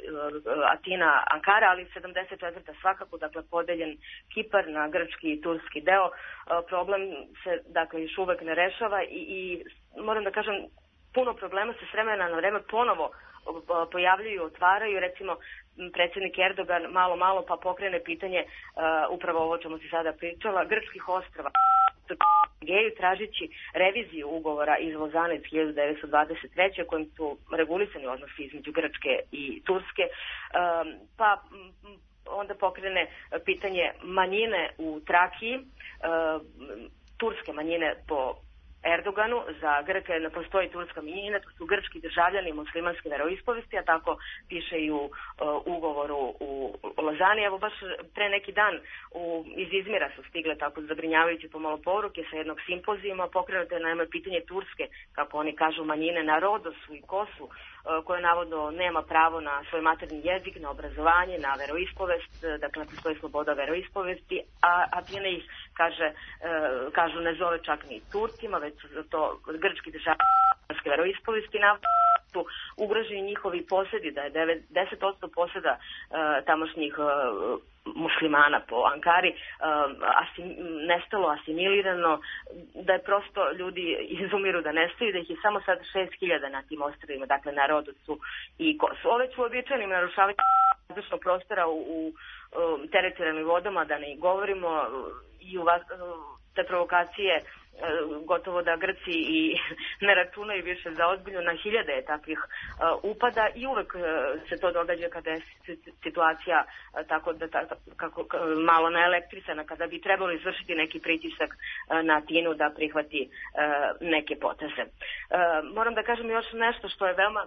Atina Ankara, ali sedamdeset četvrta svakako, dakle podeljen Kipar na grčki i turski deo. Problem se dakle još uvek ne rešava i, i moram da kažem, puno problema se s vremena na vreme ponovo pojavljuju, otvaraju. Recimo, predsjednik Erdogan malo malo pa pokrene pitanje, uh, upravo ovo čemu si sada pričala, grčkih ostrava Geju, tražići reviziju ugovora iz Lozane iz hiljadu devetsto dvadeset treće kojim su regulisani odnosi između Grčke i Turske, um, pa m, onda pokrene pitanje manjine u Trakiji, uh, turske manjine po Erdoganu. Za Grke ne postoji turska manjina, to su grčki državljani muslimanske veroispovesti, a tako piše i u uh, ugovoru u Lozani. Evo baš pre neki dan u, iz Izmira su stigle tako zabrinjavajuće pomalo poruke sa jednog simpozijuma. Pokrenuto je naime pitanje turske, kako oni kažu, manjine na Rodosu i Kosu, uh, koje navodno nema pravo na svoj maternji jezik, na obrazovanje, na veroispovest, dakle ne postoji sloboda veroispovesti, a Atina ih kaže, uh, kažu ne zove čak ni Turcima, već to grčki državljanske veroispovesti. Na su ugroženi njihovi posedi, da je deset posto poseda uh, tamošnjih uh, muslimana po Ankari uh, asim, nestalo, asimilirano, da je prosto ljudi izumiru da nestaju, da ih je samo sad šest hiljada na tim ostrvima, dakle na Rodosu i Kosu. Ove su uobičajenim narušavanjem vazdušnog prostora u, u, u teritorijalnim vodama, da ne govorimo, i u vas, te provokacije gotovo da Grci i ne računaju više za ozbiljno. Na hiljade je takvih uh, upada i uvek uh, se to događa kada je situacija uh, tako da tako, kako, uh, malo naelektrisana, kada bi trebalo izvršiti neki pritisak uh, na Atinu da prihvati uh, neke poteze. Uh, moram da kažem još nešto što je veoma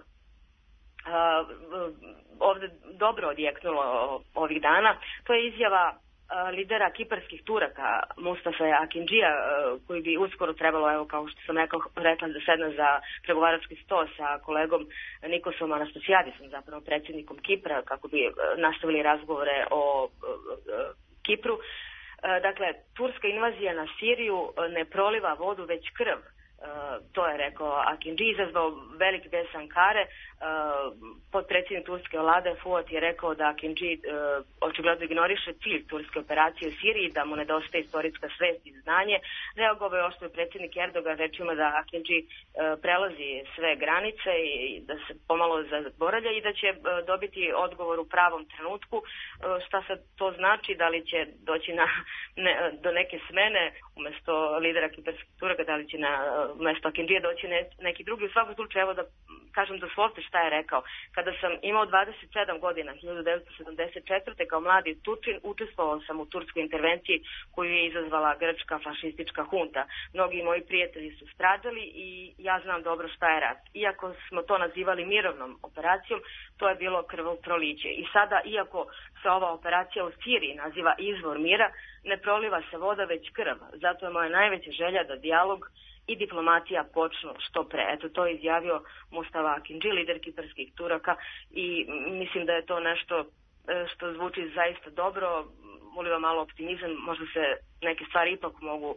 uh, ovde dobro odjeknulo ovih dana. To je izjava lidera kiparskih Turaka Mustafa Akindžija, koji bi uskoro trebalo, evo kao što sam rekao, rekla, da sedne za pregovarački sto sa kolegom Nikosom Anastasiadisom, zapravo predsjednikom Kipra, kako bi nastavili razgovore o Kipru. Dakle, turska invazija na Siriju ne proliva vodu, već krv. Uh, to je rekao Akindži, izazvao velik des Ankare. Uh, podpredsjednik turske vlade Fuat je rekao da Akindži uh, očigledno ignoriše cilj turske operacije u Siriji, da mu nedostaje istorijska svest i znanje. Reagovao je oštro predsjednik Erdogan rečima da Akindži uh, prelazi sve granice i da se pomalo zaboravlja i da će uh, dobiti odgovor u pravom trenutku. Uh, šta sad to znači? Da li će doći na, ne, do neke smene umesto lidera kiparskih Turaka, da li će na umesto Akindžija doći ne, neki drugi. U svakom slučaju, evo da kažem doslovce šta je rekao. Kada sam imao dvadeset sedam godina, hiljadu devetsto sedamdeset četvrte. kao mladi Turčin, učestvovao sam u turskoj intervenciji koju je izazvala grčka fašistička hunta. Mnogi moji prijatelji su stradali i ja znam dobro šta je rat. Iako smo to nazivali mirovnom operacijom, to je bilo krvoproliće. I sada, iako se ova operacija u Siriji naziva izvor mira, ne proliva se voda već krv. Zato je moja najveća želja da dijalog i diplomatija počnu što pre. Eto, to je izjavio Mustafa Akinci, lider kiparskih Turaka, i mislim da je to nešto što zvuči zaista dobro, uliva malo optimizam, možda se neke stvari ipak mogu uh,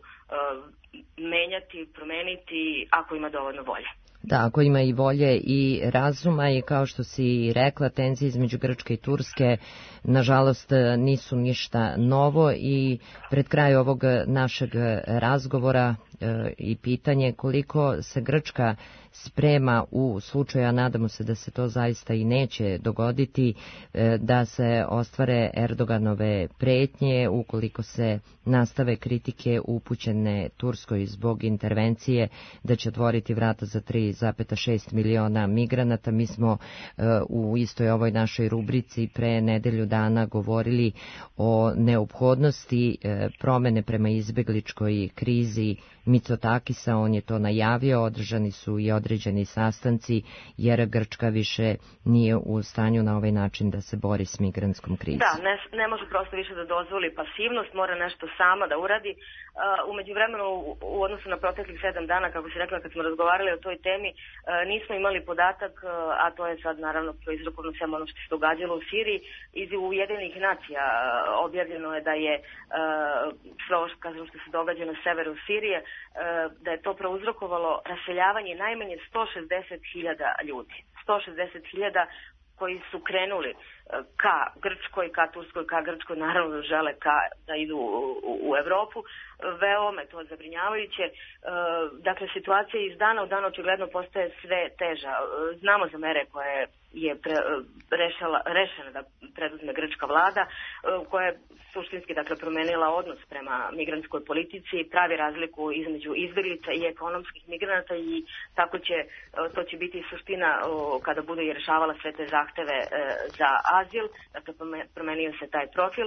menjati, promeniti ako ima dovoljno volje. Da, ako ima i volje i razuma, i kao što si rekla, tenzije između Grčke i Turske nažalost nisu ništa novo, i pred kraj ovog našeg razgovora e, i pitanje koliko se Grčka sprema u slučaju, a nadamo se da se to zaista i neće dogoditi, e, da se ostvare Erdoganove pretnje ukoliko se nastave kritike upućene Turskoj zbog intervencije, da će otvoriti vrata za tri zarez šest miliona migranata. Mi smo e, u istoj ovoj našoj rubrici pre nedelju dana govorili o neophodnosti e, promene prema izbegličkoj krizi Mitsotakisa. On je to najavio, održani su i određeni sastanci, jer Grčka više nije u stanju na ovaj način da se bori s migrantskom krizom. Da, ne, ne može prosto više da dozvoli pasivnost, mora nešto sama da uradi. Uh, umeđu vremenu, u, u odnosu na proteklih sedam dana, kako si rekla kad smo razgovarali o toj temi, uh, nismo imali podatak, uh, a to je sad naravno proizrokovno svema ono što se događalo u Siriji. Iz Ujedinjenih nacija uh, objavljeno je da je uh, sve ovo što, što se događa na severu Sirije, uh, da je to prouzrokovalo raseljavanje najmanje sto šezdeset hiljada ljudi. sto šezdeset hiljada koji su krenuli ka Grčkoj, ka Turskoj, ka Grčkoj, naravno žele ka, da idu u, u Evropu. Veoma je to zabrinjavajuće. Dakle, situacija iz dana u dan očigledno postaje sve teža. Znamo za mere koje je pre, rešala, rešena da preduzme grčka vlada, koja je suštinski dakle, promenila odnos prema migrantskoj politici, pravi razliku između izbjeglica i ekonomskih migranata, i tako će, to će biti suština kada bude i rešavala sve te zahteve za azil, dakle promenio se taj profil.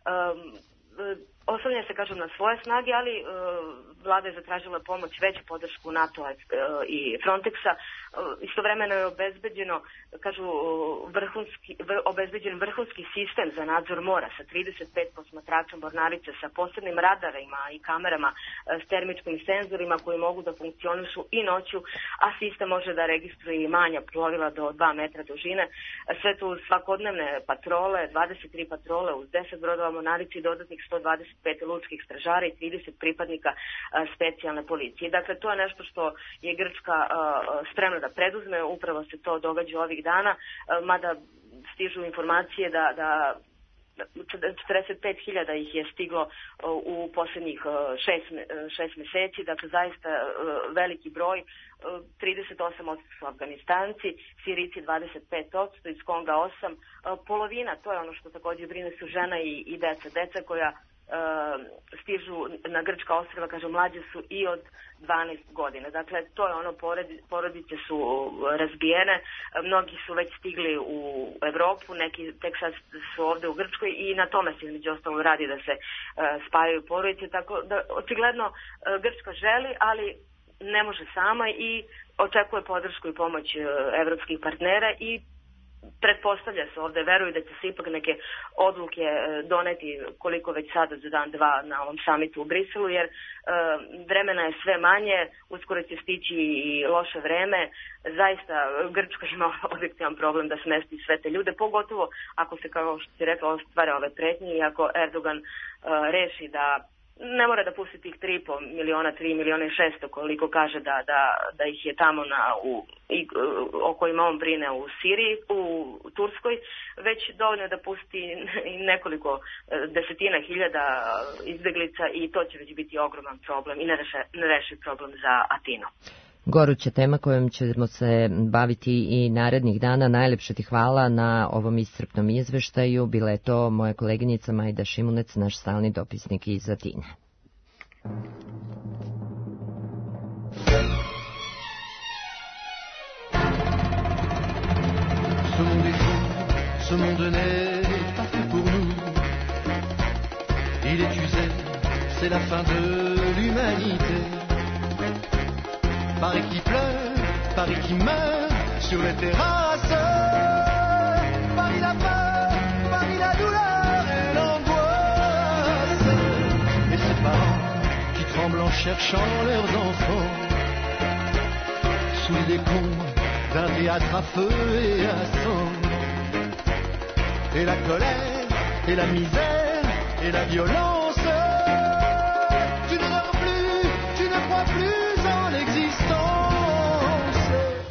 Oslanja se, kažem, na svoje snage, ali uh, vlada je zatražila pomoć, veću podršku NATO-a uh, i Frontexa. Uh, istovremeno je obezbeđeno, kažu, vrhunski, vr, obezbeđen vrhunski sistem za nadzor mora sa trideset pet posmatrača mornarice, sa posebnim radarima i kamerama, uh, s termičkim senzorima koji mogu da funkcionišu i noću, a sistem može da registruje i manja plovila do dva metra dužine. Uh, sve tu svakodnevne patrole, dvadeset tri patrole uz deset brodova mornarice i dodatnih sto dvadeset pet lučkih stražara i trideset pripadnika a, specijalne policije. Dakle, to je nešto što je Grčka a, spremna da preduzme, upravo se to događa ovih dana, a, mada stižu informacije da, da četrdeset pet hiljada ih je stiglo u posljednjih šest, šest meseci, dakle zaista veliki broj. trideset osam posto su Afganistanci, Sirici dvadeset pet posto, iz Konga osam posto. Polovina, to je ono što također brine, su žena i, i deca. Deca koja Uh, stižu na grčka ostrva, kaže, mlađe su i od dvanaest godina. Dakle, to je ono, porodice su razbijene, mnogi su već stigli u Evropu, neki tek sad su ovde u Grčkoj, i na tome se između ostalog radi da se uh, spajaju porodice, tako da očigledno uh, Grčka želi, ali ne može sama i očekuje podršku i pomoć uh, evropskih partnera, i pretpostavlja se ovde, veruju da će se ipak neke odluke doneti, koliko već sada za dan dva na ovom samitu u Briselu, jer e, vremena je sve manje, uskoro će stići i loše vreme. Zaista Grčka ima objektivan problem da smesti sve te ljude, pogotovo ako se, kao što si rekla, ostvare ove pretnje, i ako Erdogan e, reši da ne mora da pusti tih tri i po miliona, tri miliona i šesto, koliko kaže da, da, da ih je tamo na, u, i, o kojima on brine u Siriji, u Turskoj, već dovoljno da pusti nekoliko desetina hiljada izbjeglica, i to će već biti ogroman problem i nerešiv problem za Atinu. Goruća tema kojom ćemo se baviti i narednih dana. Najlepše ti hvala na ovom iscrpnom izveštaju. Bila je to moja koleginica Majda Šimunec, naš stalni dopisnik iz Atine. Ce monde est fou, ce monde n'est pas fait pour nous. Il est usé, c'est la fin de l'humanité. Paris qui pleure, Paris qui meurt sur les terrasses. Paris la peur, Paris la douleur et l'angoisse. Et ses parents qui tremblent en cherchant leurs enfants sous les décombres d'un théâtre à feu et à sang. Et la colère, et la misère, et la violence. Tu ne dors plus, tu ne crois plus en l'existence.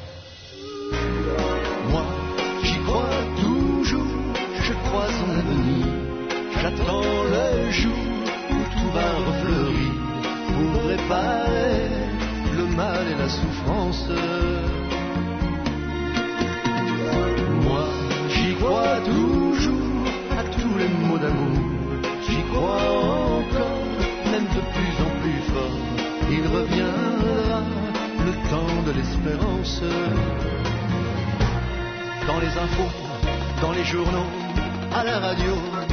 Moi, j'y crois toujours, je crois en l'avenir. J'attends le jour où tout va refleurir pour réparer le mal et la souffrance. Moi, j'y crois toujours à tous les mots d'amour. J'y crois encore, même de plus en plus fort. Il reviendra le temps de l'espérance. Dans les infos, dans les journaux, à la radio,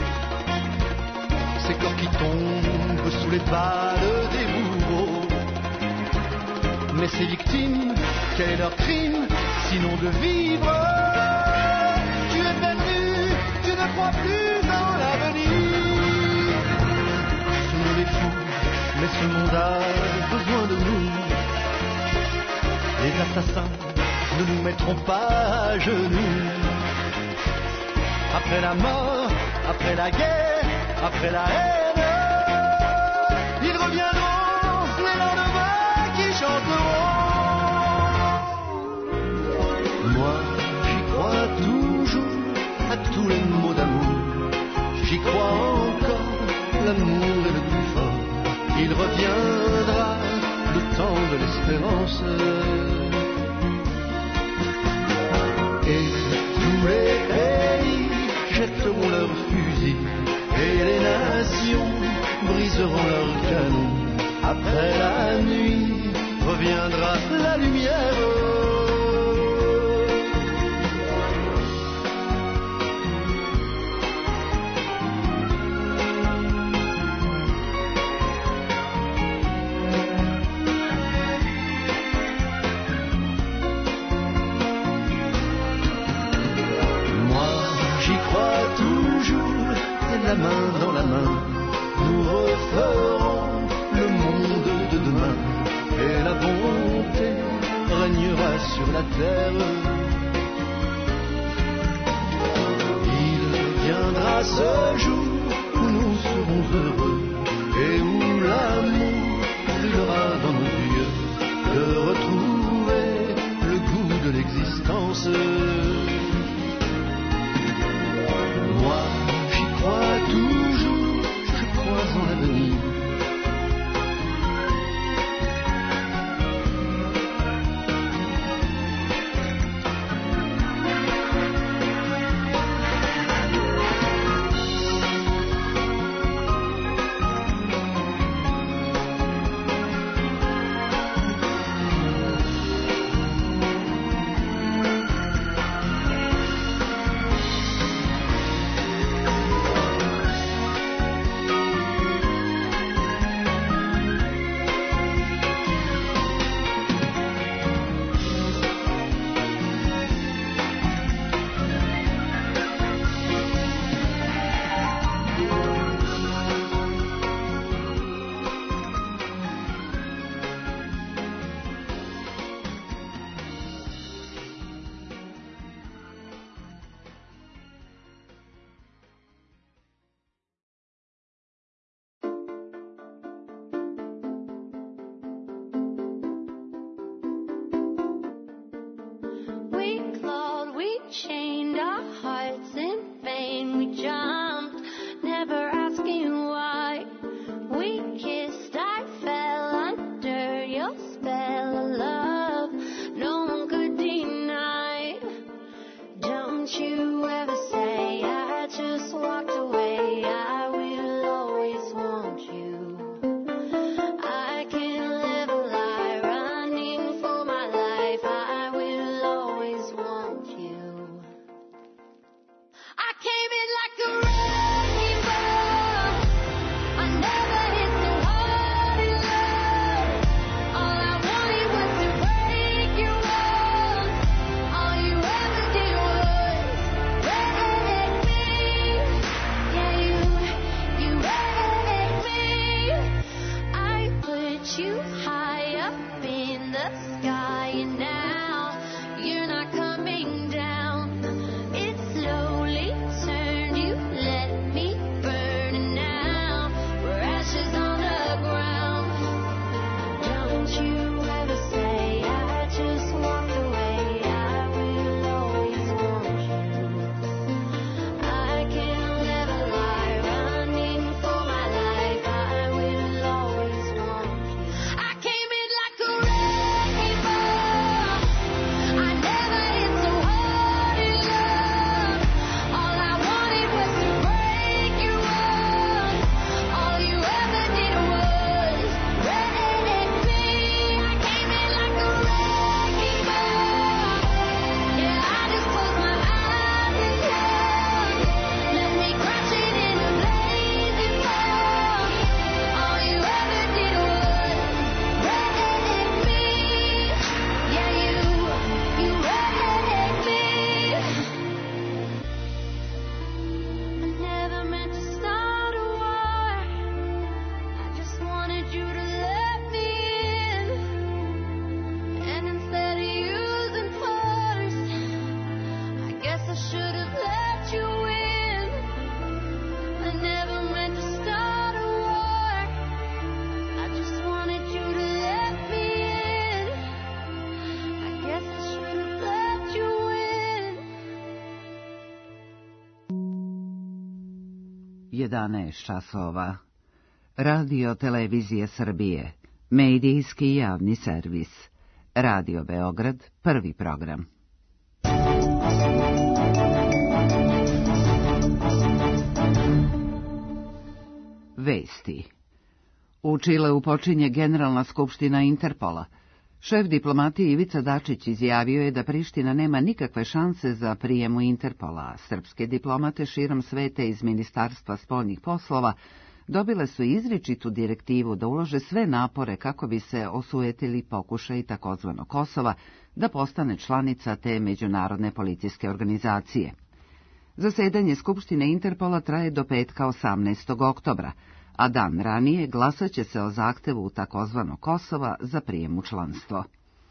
ces corps qui tombent sous les balles des bourreaux. Mais ces victimes, quel est leur crime, sinon de vivre? Tu es perdu, tu ne crois plus en l'avenir. Ce monde est fou, mais ce monde a besoin de nous. Les assassins ne nous mettront pas à genoux. Après la mort, après la guerre, après la haine, ils reviendront, les lendemains qui chanteront. Moi, j'y crois toujours à tous les mots d'amour. J'y crois encore, l'amour est le plus fort. Il reviendra le temps de l'espérance. Et tous les pays jetteront leurs fusils et les nations briseront leurs canons. Après la nuit reviendra la lumière. La main dans la main, nous referons le monde de demain et la bonté régnera sur la terre. Il viendra ce jour où nous serons heureux et où l'amour brûlera dans nos yeux de retrouver le goût de l'existence. Moi, j'y crois toujours, je crois en l'avenir. Chained our hearts in vain, we jumped, never asking why. We kissed, I fell under your spell of love, no one could deny. Don't you ever say I just walked away, I will always want you. I can't live a lie, running for my life, I will always want you. jedanaest časova. Radio Televizije Srbije, medijski javni servis. Radio Beograd, prvi program. Vesti. U Čileu počinje Generalna skupština Interpola. Šef diplomatije Ivica Dačić izjavio je da Priština nema nikakve šanse za prijem u Interpola, a srpske diplomate širom sveta iz Ministarstva spoljnih poslova dobile su izričitu direktivu da ulože sve napore kako bi se osujetili pokušaj takozvano Kosova da postane članica te međunarodne policijske organizacije. Zasedanje Skupštine Interpola traje do petka osamnaestog oktobra, a dan ranije glasat će se o zahtevu takozvano Kosova za prijem u članstvo.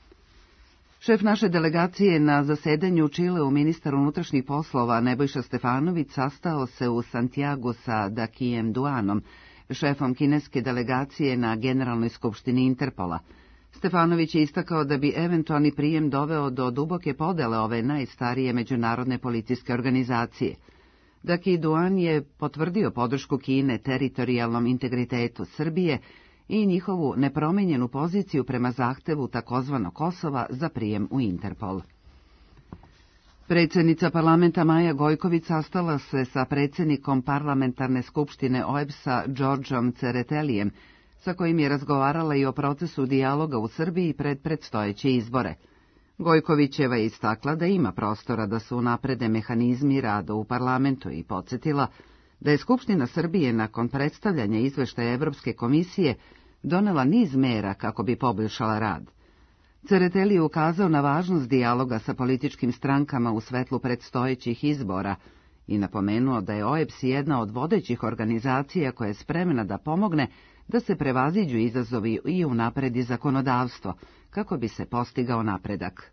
Šef naše delegacije na zasedanju u Čileu, ministar unutrašnjih poslova Nebojša Stefanović, sastao se u Santiagu sa Dakijem Duanom, šefom kineske delegacije na Generalnoj skupštini Interpola. Stefanović je istakao da bi eventualni prijem doveo do duboke podele ove najstarije međunarodne policijske organizacije. Daki Duan je potvrdio podršku Kine teritorijalnom integritetu Srbije i njihovu nepromenjenu poziciju prema zahtevu takozvano Kosova za prijem u Interpol. Predsjednica parlamenta Maja Gojković sastala se sa predsjednikom parlamentarne skupštine O E B S-a Đorđom Ceretelijem, sa kojim je razgovarala i o procesu dijaloga u Srbiji pred predstojeće izbore. Gojkovićeva je istakla da ima prostora da se unaprede mehanizmi rada u parlamentu i podsjetila da je Skupština Srbije nakon predstavljanja izveštaja Evropske komisije donela niz mera kako bi poboljšala rad. Cereteli je ukazao na važnost dijaloga sa političkim strankama u svetlu predstojećih izbora i napomenuo da je O E B S jedna od vodećih organizacija koja je spremna da pomogne da se prevaziđu izazovi i unapredi zakonodavstvo, kako bi se postigao napredak.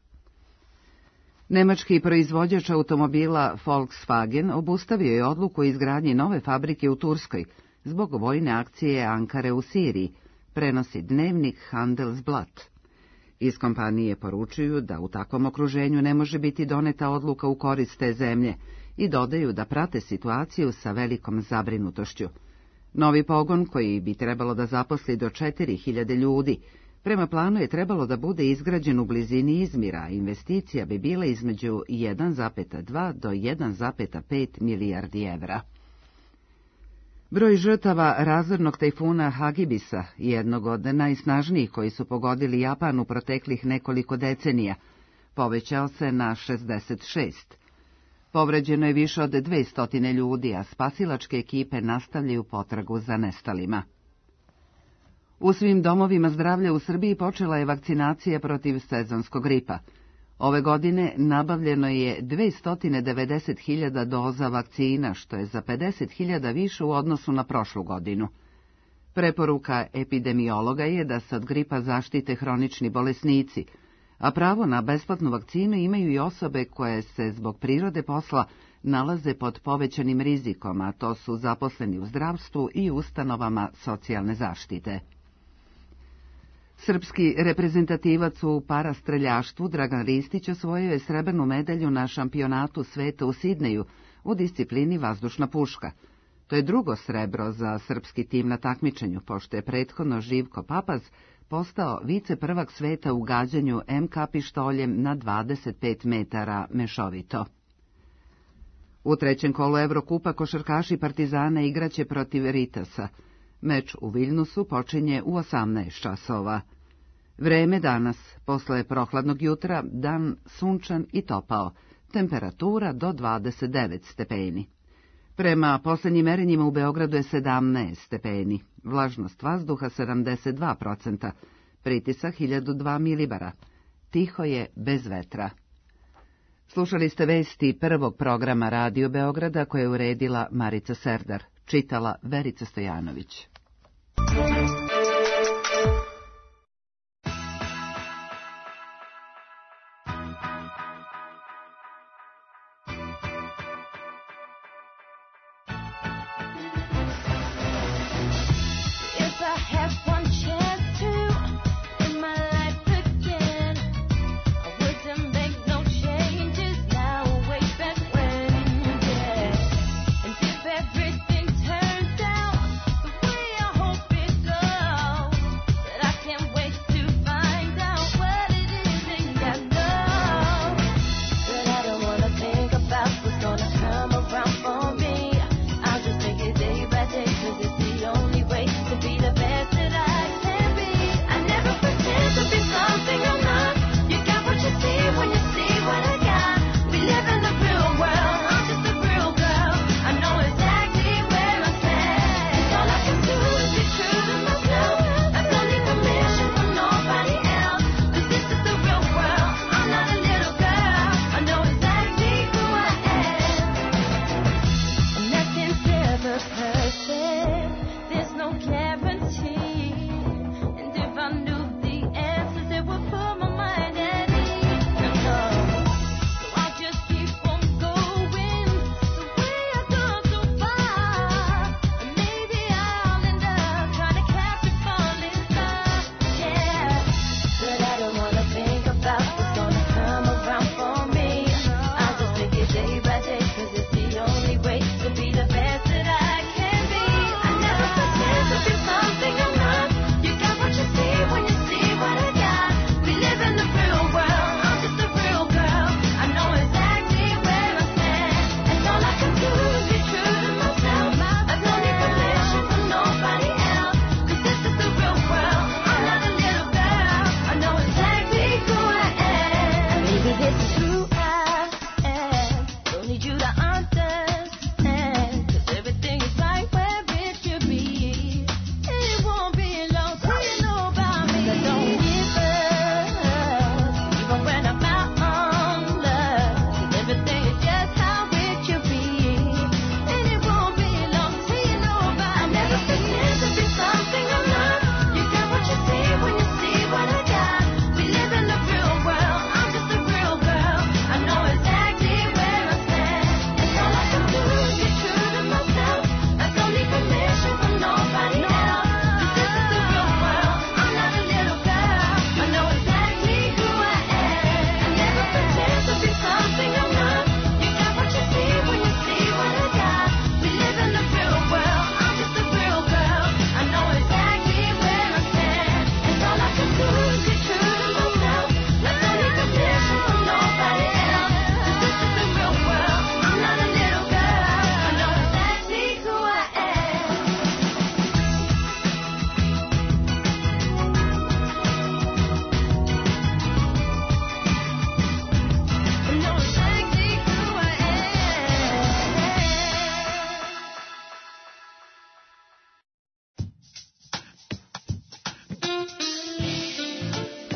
Nemački proizvođač automobila Volkswagen obustavio je odluku o izgradnji nove fabrike u Turskoj zbog vojne akcije Ankare u Siriji, prenosi dnevnik Handelsblatt. Iz kompanije poručuju da u takvom okruženju ne može biti doneta odluka u korist te zemlje i dodaju da prate situaciju sa velikom zabrinutošću. Novi pogon, koji bi trebalo da zaposli do četiri hiljade ljudi, prema planu je trebalo da bude izgrađen u blizini Izmira, a investicija bi bila između jedan zarez dva do jedan zarez pet milijardi evra. Broj žrtava razornog tajfuna Hagibisa, jednog od najsnažnijih koji su pogodili Japan u proteklih nekoliko decenija, povećao se na šezdeset šest. Povređeno je više od dvesta ljudi, a spasilačke ekipe nastavljaju potragu za nestalima. U svim domovima zdravlja u Srbiji počela je vakcinacija protiv sezonskog gripa. Ove godine nabavljeno je dvesta devedeset hiljada doza vakcina, što je za pedeset hiljada više u odnosu na prošlu godinu. Preporuka epidemiologa je da se od gripa zaštite hronični bolesnici, a pravo na besplatnu vakcinu imaju i osobe koje se zbog prirode posla nalaze pod povećanim rizikom, a to su zaposleni u zdravstvu i ustanovama socijalne zaštite. Srpski reprezentativac u parastreljaštvu Dragan Ristić osvojio je srebrnu medalju na šampionatu sveta u Sidneju u disciplini vazdušna puška. To je drugo srebro za srpski tim na takmičenju, pošto je prethodno Živko Papaz postao viceprvak sveta u gađanju em ka pištoljem na dvadeset pet metara mešovito. U trećem kolu Evrokupa košarkaši Partizana igraće protiv Ritasa. Meč u Viljnusu počinje u osamnaest časova. Vreme danas, posle prohladnog jutra, dan sunčan i topao, temperatura do dvadeset devet stepeni. Prema posljednjim merenjima u Beogradu je sedamnaest stepeni, vlažnost vazduha sedamdeset dva procenta, pritisak hiljadu dva milibara. Tiho je bez vetra. Slušali ste vesti prvog programa Radio Beograda koje je uredila Marica Serdar, čitala Verica Stojanović. Everything turns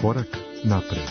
Korak napred.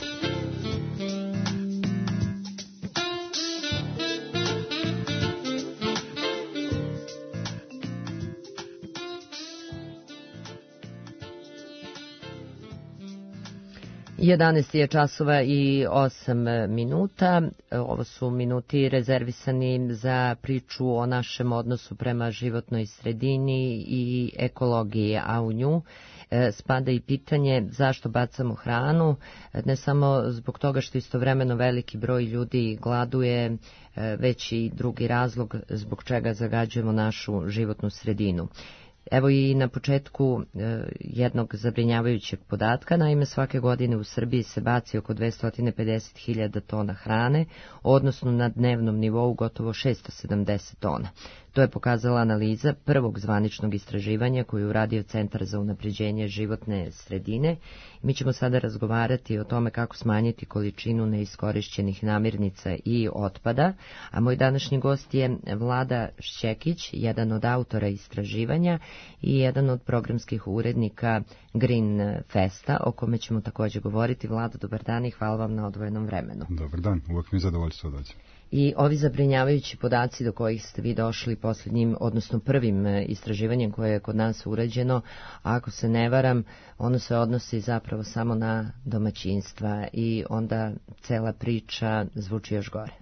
jedanaest je časova i osam minuta. Ovo su minuti rezervisani za priču o našem odnosu prema životnoj sredini i ekologiji, a u nju spada i pitanje zašto bacamo hranu, ne samo zbog toga što istovremeno veliki broj ljudi gladuje, već i drugi razlog zbog čega zagađujemo našu životnu sredinu. Evo i na početku e, jednog zabrinjavajućeg podatka, naime svake godine u Srbiji se baci oko dvesta pedeset hiljada tona hrane, odnosno na dnevnom nivou gotovo šesto sedamdeset tona. To je pokazala analiza prvog zvaničnog istraživanja koju je uradio Centar za unapređenje životne sredine. Mi ćemo sada razgovarati o tome kako smanjiti količinu neiskorišćenih namirnica i otpada, a moj današnji gost je Vlada Šćekić, jedan od autora istraživanja i jedan od programskih urednika Green Festa, o kome ćemo također govoriti. Vlada, dobar dan i hvala vam na odvojenom vremenu. Dobar dan, uvek mi je zadovoljstvo doći. I ovi zabrinjavajući podaci do kojih ste vi došli posljednjim, odnosno prvim istraživanjem koje je kod nas urađeno, ako se ne varam, ono se odnosi zapravo samo na domaćinstva i onda cela priča zvuči još gore.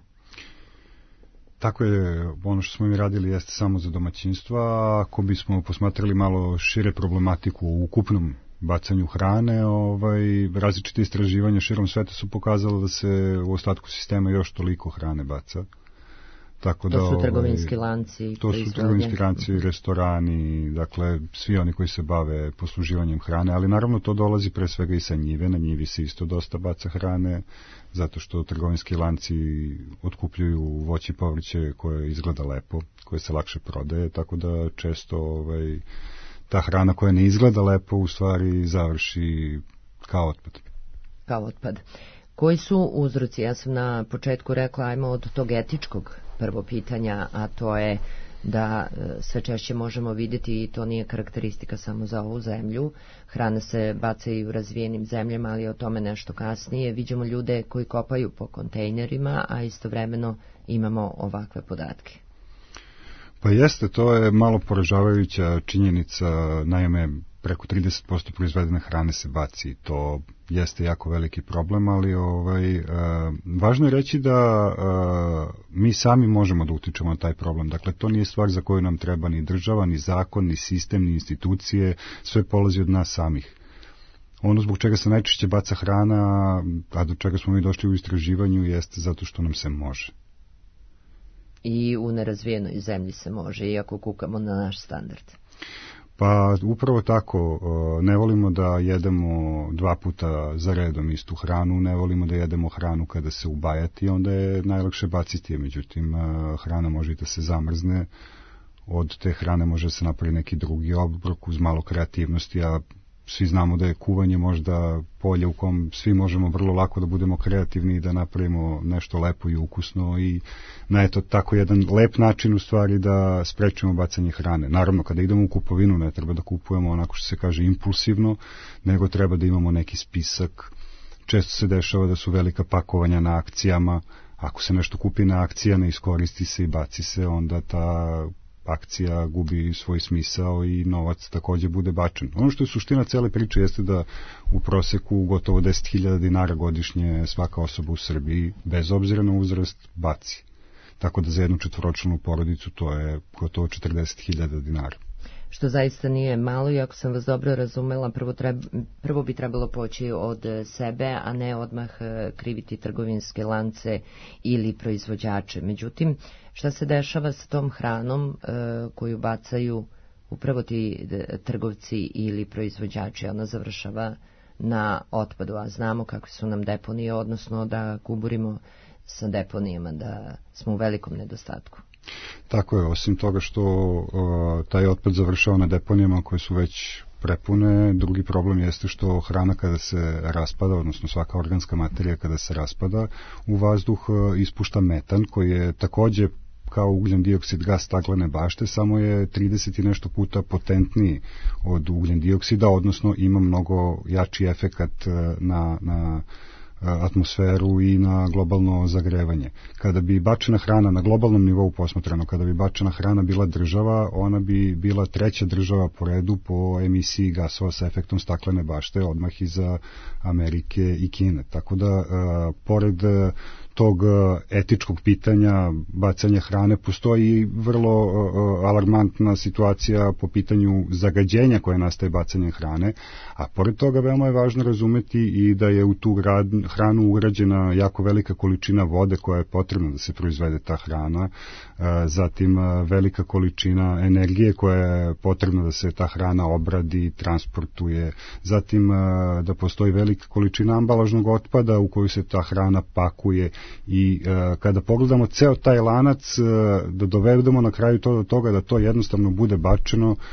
Tako je, ono što smo mi radili jeste samo za domaćinstva. Ako bismo posmatrali malo šire problematiku u ukupnom bacanju hrane, ovaj, različite istraživanja širom sveta su pokazala da se u ostatku sistema još toliko hrane baca. Tako da, to su ovaj, trgovinski lanci. To su trgovinski lanci, restorani, dakle svi oni koji se bave posluživanjem hrane, ali naravno to dolazi pre svega i sa njive, na njivi se isto dosta baca hrane, zato što trgovinski lanci otkupljuju voće i povrće koje izgleda lepo, koje se lakše prodaje, tako da često ovaj, ta hrana koja ne izgleda lepo u stvari završi kao otpad. Kao otpad. Koji su uzroci? Ja sam na početku rekla, ajmo od tog etičkog prvo pitanja, a to je da sve češće možemo vidjeti, i to nije karakteristika samo za ovu zemlju, hrana se baca i u razvijenim zemljama, ali o tome nešto kasnije. Viđamo ljude koji kopaju po kontejnerima, a istovremeno imamo ovakve podatke. Pa jeste, to je malo poražavajuća činjenica, naime preko trideset posto proizvedene hrane se baci, to jeste jako veliki problem, ali ovaj, e, važno je reći da e, mi sami možemo da utičemo na taj problem, dakle to nije stvar za koju nam treba ni država, ni zakon, ni sistem, ni institucije, sve polazi od nas samih. Ono zbog čega se najčešće baca hrana, a do čega smo mi došli u istraživanju, jeste zato što nam se može. I u nerazvijenoj zemlji se može, iako kukamo na naš standard. Pa upravo tako, ne volimo da jedemo dva puta za redom istu hranu, ne volimo da jedemo hranu kada se ubajati, onda je najlakše baciti je, međutim hrana može da se zamrzne, od te hrane može se napraviti neki drugi obrok uz malo kreativnosti, a svi znamo da je kuvanje možda polje u kom svi možemo vrlo lako da budemo kreativni i da napravimo nešto lepo i ukusno i na eto tako jedan lep način u stvari da sprečimo bacanje hrane. Naravno, kada idemo u kupovinu ne treba da kupujemo onako što se kaže impulsivno, nego treba da imamo neki spisak. Često se dešava da su velika pakovanja na akcijama, ako se nešto kupi na akcija, ne iskoristi se i baci se, onda ta akcija gubi svoj smisao i novac također bude bačen. Ono što je suština cele priče jeste da u proseku gotovo deset hiljada dinara godišnje svaka osoba u Srbiji, bez obzira na uzrast, baci. Tako da za jednu četvoročlanu porodicu to je gotovo četrdeset hiljada dinara. Što zaista nije malo i ako sam vas dobro razumela, prvo, treba, prvo bi trebalo poći od sebe, a ne odmah kriviti trgovinske lance ili proizvođače. Međutim, šta se dešava sa tom hranom e, koju bacaju upravo ti trgovci ili proizvođači? Ona završava na otpadu, a znamo kakve su nam deponije, odnosno da kuburimo sa deponijama, da smo u velikom nedostatku. Tako je, osim toga što o, taj otpad završava na deponijama koje su već prepune, drugi problem jeste što hrana kada se raspada, odnosno svaka organska materija kada se raspada, u vazduh ispušta metan koji je takođe kao ugljen dioksid gas staklene bašte, samo je trideset i nešto puta potentniji od ugljen dioksida, odnosno ima mnogo jači efekat na, na atmosferu i na globalno zagrevanje. Kada bi bačena hrana na globalnom nivou posmatrano, kada bi bačena hrana bila država, ona bi bila treća država po redu po emisiji gasova sa efektom staklene bašte, odmah iza Amerike i Kine. Tako da, uh, pored tog etičkog pitanja bacanja hrane, postoji vrlo uh, alarmantna situacija po pitanju zagađenja koje nastaje bacanjem hrane, a pored toga veoma je važno razumeti i da je u tu grad, hranu ugrađena jako velika količina vode koja je potrebna da se proizvede ta hrana, uh, zatim uh, velika količina energije koja je potrebna da se ta hrana obradi, transportuje, zatim uh, da postoji velika količina ambalažnog otpada u koju se ta hrana pakuje. I uh, kada pogledamo ceo taj lanac, uh, da dovedemo na kraju to do toga da to jednostavno bude bačeno, uh,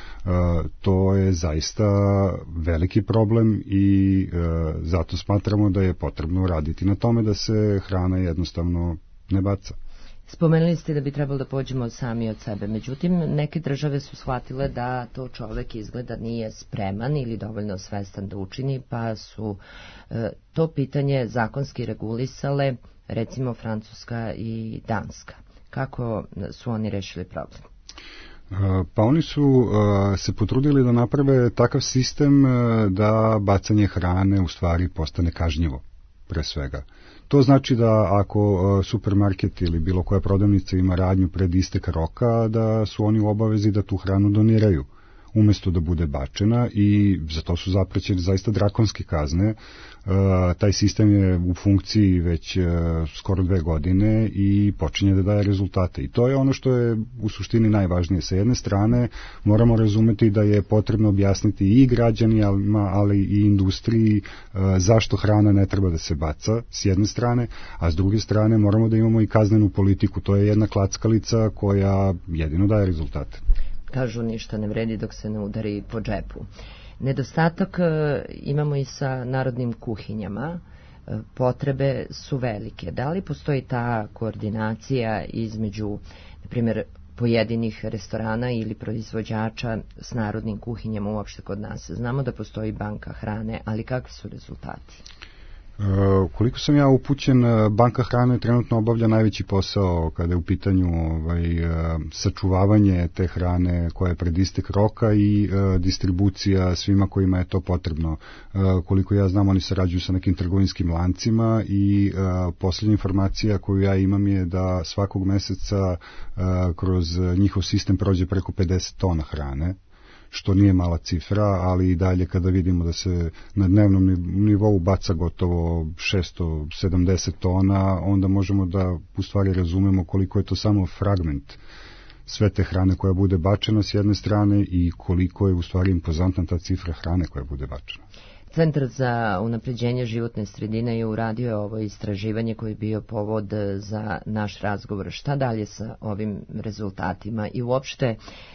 to je zaista veliki problem i uh, zato smatramo da je potrebno raditi na tome da se hrana jednostavno ne baca. Spomenuli ste da bi trebalo da pođemo sami od sebe, međutim neke države su shvatile da to čovek izgleda nije spreman ili dovoljno svestan da učini, pa su e, to pitanje zakonski regulisale, recimo Francuska i Danska. Kako su oni rešili problem? Pa oni su uh, se potrudili da naprave takav sistem uh, da bacanje hrane u stvari postane kažnjivo, pre svega. To znači da ako uh, supermarket ili bilo koja prodavnica ima radnju pred isteka roka, da su oni u obavezi da tu hranu doniraju, umesto da bude bačena, i za to su zaprećene zaista drakonske kazne. Uh, taj sistem je u funkciji već uh, skoro dve godine i počinje da daje rezultate. I to je ono što je u suštini najvažnije. Sa jedne strane moramo razumeti da je potrebno objasniti i građanima, ali i industriji uh, zašto hrana ne treba da se baca, s jedne strane, a s druge strane moramo da imamo i kaznenu politiku. To je jedna klackalica koja jedino daje rezultate. Kažu ništa ne vredi dok se ne udari po džepu. Nedostatak e, imamo i sa narodnim kuhinjama, e, potrebe su velike. Da li postoji ta koordinacija između, na primjer, pojedinih restorana ili proizvođača s narodnim kuhinjama uopšte kod nas? Znamo da postoji banka hrane, ali kakvi su rezultati? Uh, koliko sam ja upućen, banka hrane trenutno obavlja najveći posao kada je u pitanju ovaj, uh, sačuvavanje te hrane koja je pred istek roka i uh, distribucija svima kojima je to potrebno. Uh, koliko ja znam, oni sarađuju sa nekim trgovinskim lancima i uh, posljednja informacija koju ja imam je da svakog meseca uh, kroz njihov sistem prođe preko pedeset tona hrane, što nije mala cifra, ali i dalje kada vidimo da se na dnevnom nivou baca gotovo šesto sedamdeset tona, onda možemo da u stvari razumemo koliko je to samo fragment sve te hrane koja bude bačena s jedne strane i koliko je u stvari impozantna ta cifra hrane koja bude bačena. Centar za unapređenje životne sredine je uradio ovo istraživanje koje je bio povod za naš razgovor. Šta dalje sa ovim rezultatima i uopšte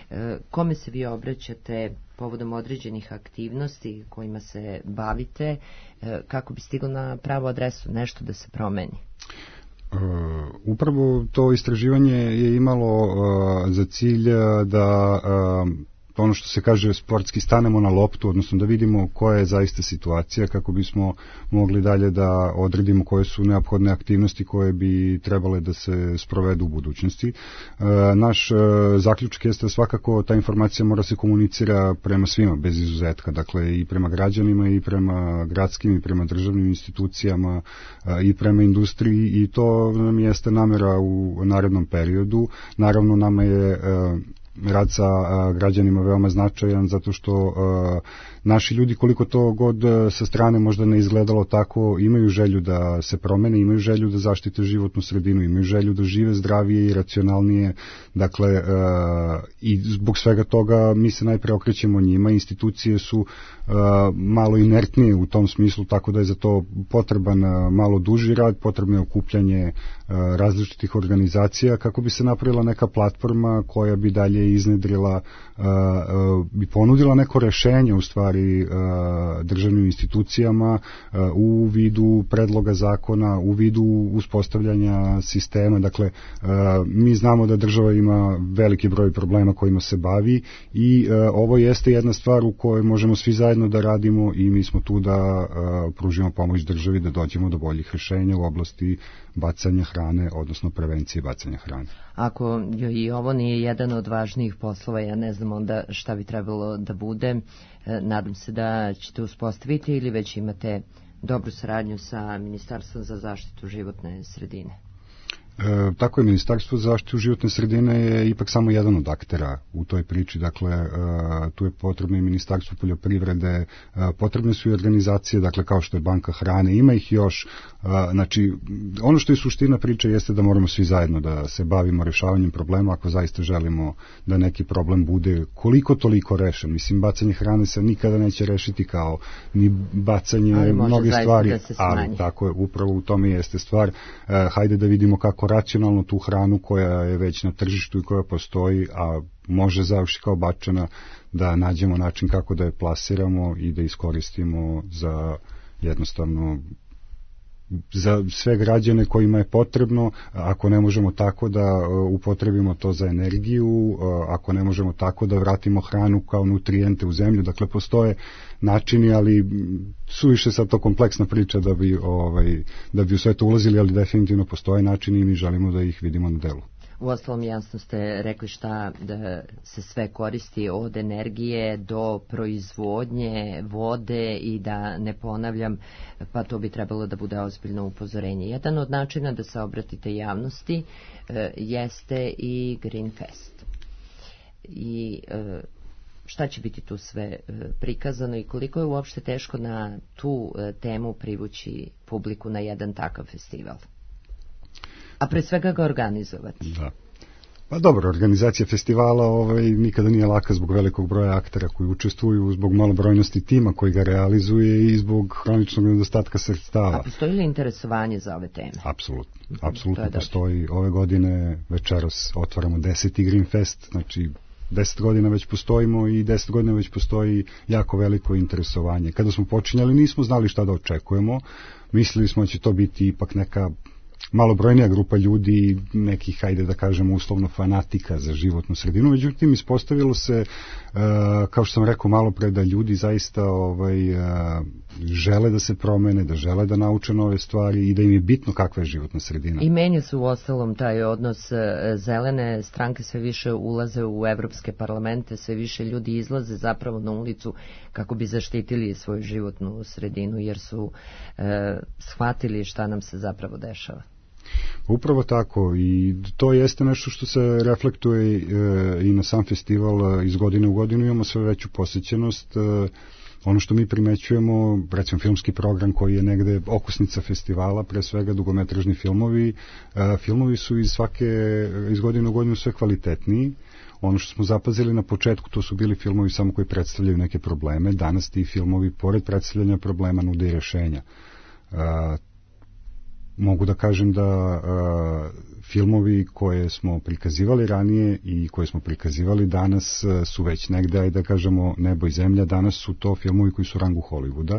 kome se vi obraćate povodom određenih aktivnosti kojima se bavite, kako bi stiglo na pravu adresu, nešto da se promeni? Uh, upravo to istraživanje je imalo uh, za cilj da uh, ono što se kaže sportski stanemo na loptu, odnosno da vidimo koja je zaista situacija kako bismo mogli dalje da odredimo koje su neophodne aktivnosti koje bi trebale da se sprovedu u budućnosti. E, naš e, zaključak jeste svakako ta informacija mora se komunicira prema svima bez izuzetka, dakle i prema građanima i prema gradskim i prema državnim institucijama e, i prema industriji, i to nam jeste namera u narednom periodu. Naravno nama je e, rad sa a, građanima veoma značajan zato što a, naši ljudi, koliko to god a, sa strane možda ne izgledalo tako, imaju želju da se promene, imaju želju da zaštite životnu sredinu, imaju želju da žive zdravije i racionalnije, dakle a, i zbog svega toga mi se najpre okrećemo njima. Institucije su a, malo inertnije u tom smislu, tako da je za to potreban a, malo duži rad, potrebno je okupljanje a, različitih organizacija kako bi se napravila neka platforma koja bi dalje je iznedrila uh, uh, i ponudila neko rešenje u stvari uh, državnim institucijama uh, u vidu predloga zakona, u vidu uspostavljanja sistema. Dakle, uh, mi znamo da država ima veliki broj problema kojima se bavi i uh, ovo jeste jedna stvar u kojoj možemo svi zajedno da radimo i mi smo tu da uh, pružimo pomoć državi da dođemo do boljih rešenja u oblasti bacanja hrane, odnosno prevencije bacanja hrane. Ako joj i ovo nije jedan od važnijih poslova, ja ne znam onda šta bi trebalo da bude. Nadam se da ćete uspostaviti ili već imate dobru saradnju sa Ministarstvom za zaštitu životne sredine. E, tako je, Ministarstvo za zaštitu životne sredine je ipak samo jedan od aktera u toj priči, dakle e, tu je potrebno i Ministarstvo poljoprivrede, e, potrebne su i organizacije, dakle kao što je Banka hrane, ima ih još, e, znači ono što je suština priče jeste da moramo svi zajedno da se bavimo rešavanjem problema ako zaista želimo da neki problem bude koliko toliko rešen. Mislim, bacanje hrane se nikada neće rešiti kao ni bacanje mnoge stvari, da ali tako je, upravo u tome jeste stvar. E, hajde da vidimo kako racionalno tu hranu koja je već na tržištu i koja postoji, a može završiti kao bačena, da nađemo način kako da je plasiramo i da iskoristimo za jednostavno za sve građane kojima je potrebno. Ako ne možemo tako da upotrebimo to za energiju, ako ne možemo tako da vratimo hranu kao nutrijente u zemlju, dakle postoje načini, ali suviše sad to kompleksna priča da bi, ovaj, da bi u sve to ulazili, ali definitivno postoje načini i mi želimo da ih vidimo na delu. Uostalom, jasno ste rekli šta da se sve koristi od energije do proizvodnje vode i da ne ponavljam, pa to bi trebalo da bude ozbiljno upozorenje. Jedan od načina da se obratite javnosti e, jeste i Green Fest. I e, šta će biti tu sve e, prikazano i koliko je uopšte teško na tu e, temu privući publiku na jedan takav festival? A pre svega ga organizovati. Da. Pa dobro, organizacija festivala ovaj, nikada nije laka zbog velikog broja aktera koji učestvuju, zbog malobrojnosti tima koji ga realizuje i zbog hroničnog nedostatka sredstava. A postoji li interesovanje za ove teme? Apsolutno. Apsolutno postoji. Ove godine večeras otvaramo deseti Green Fest, znači deset godina već postojimo i deset godina već postoji jako veliko interesovanje. Kada smo počinjali nismo znali šta da očekujemo, mislili smo da će to biti ipak neka malobrojnija grupa ljudi, nekih, hajde da kažemo, uslovno fanatika za životnu sredinu. Međutim, ispostavilo se, uh, kao što sam rekao malo pre, da ljudi zaista ovaj, uh, žele da se promene, da žele da nauče nove stvari i da im je bitno kakva je životna sredina. I menja se u ostalom taj odnos. Zelene stranke sve više ulaze u evropske parlamente, sve više ljudi izlaze zapravo na ulicu kako bi zaštitili svoju životnu sredinu, jer su uh, shvatili šta nam se zapravo dešava. Upravo tako, i to jeste nešto što se reflektuje e, i na sam festival. Iz godine u godinu imamo sve veću posjećenost. E, ono što mi primećujemo, recimo filmski program koji je negde okosnica festivala, pre svega dugometražni filmovi, e, filmovi su iz svake, iz godine u godinu sve kvalitetniji. Ono što smo zapazili na početku, to su bili filmovi samo koji predstavljaju neke probleme. Danas ti filmovi, pored predstavljanja problema, nude i rešenja. E, Mogu da kažem da uh, filmovi koje smo prikazivali ranije i koje smo prikazivali danas uh, su već negde, ajde da kažemo, nebo i zemlja. Danas su to filmovi koji su u rangu Hollywooda.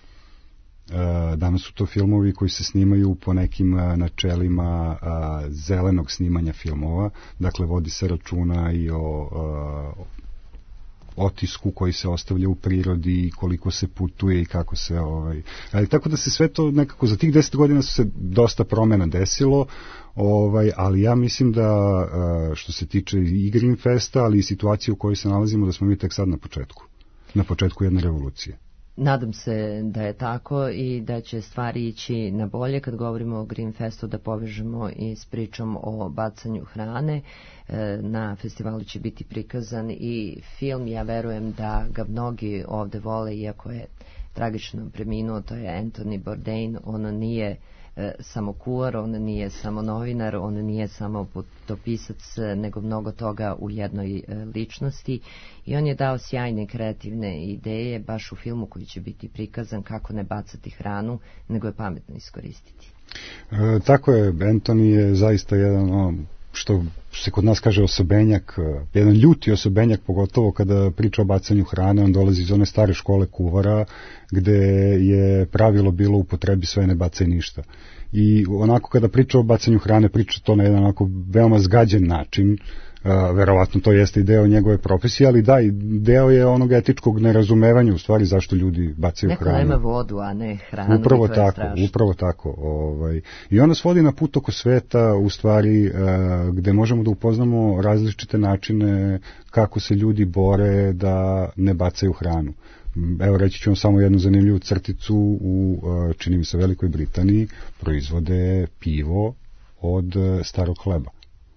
Uh, danas su to filmovi koji se snimaju po nekim uh, načelima uh, zelenog snimanja filmova. Dakle, vodi se računa i o uh, otisku koji se ostavlja u prirodi, koliko se putuje i kako se ovaj, ali tako da se sve to nekako za tih deset godina su se dosta promjena desilo, ovaj, ali ja mislim da što se tiče i Green Festa, ali i situacije u kojoj se nalazimo, da smo mi tek sad na početku na početku jedne revolucije. Nadam se da je tako i da će stvari ići na bolje. Kad govorimo o Green Festu, da povežemo i s pričom o bacanju hrane. Na festivalu će biti prikazan i film, ja verujem da ga mnogi ovde vole, iako je tragično preminuo, to je Anthony Bourdain. On nije e, samo kuvar, on nije samo novinar, on nije samo putopisac, nego mnogo toga u jednoj e, ličnosti, i on je dao sjajne kreativne ideje baš u filmu koji će biti prikazan, kako ne bacati hranu, nego je pametno iskoristiti. E, tako je, Anthony je zaista jedan o, što se kod nas kaže osobenjak, jedan ljuti osobenjak, pogotovo kada priča o bacanju hrane. On dolazi iz one stare škole kuvara gde je pravilo bilo u potrebi sve, ne bacaj ništa. I onako kada priča o bacanju hrane, priča to na jedan onako veoma zgađen način. Uh, verovatno to jeste i deo njegove profesije, ali da, i deo je onog etičkog nerazumevanja u stvari zašto ljudi bacaju Neko hranu. Neko nema vodu, a ne hranu. Upravo to tako, je upravo tako. Ovaj. I on nas vodi na put oko sveta, u stvari, uh, gde možemo da upoznamo različite načine kako se ljudi bore da ne bacaju hranu. Evo, reći ću vam samo jednu zanimljivu crticu. U, uh, čini mi se, Velikoj Britaniji proizvode pivo od uh, starog hleba.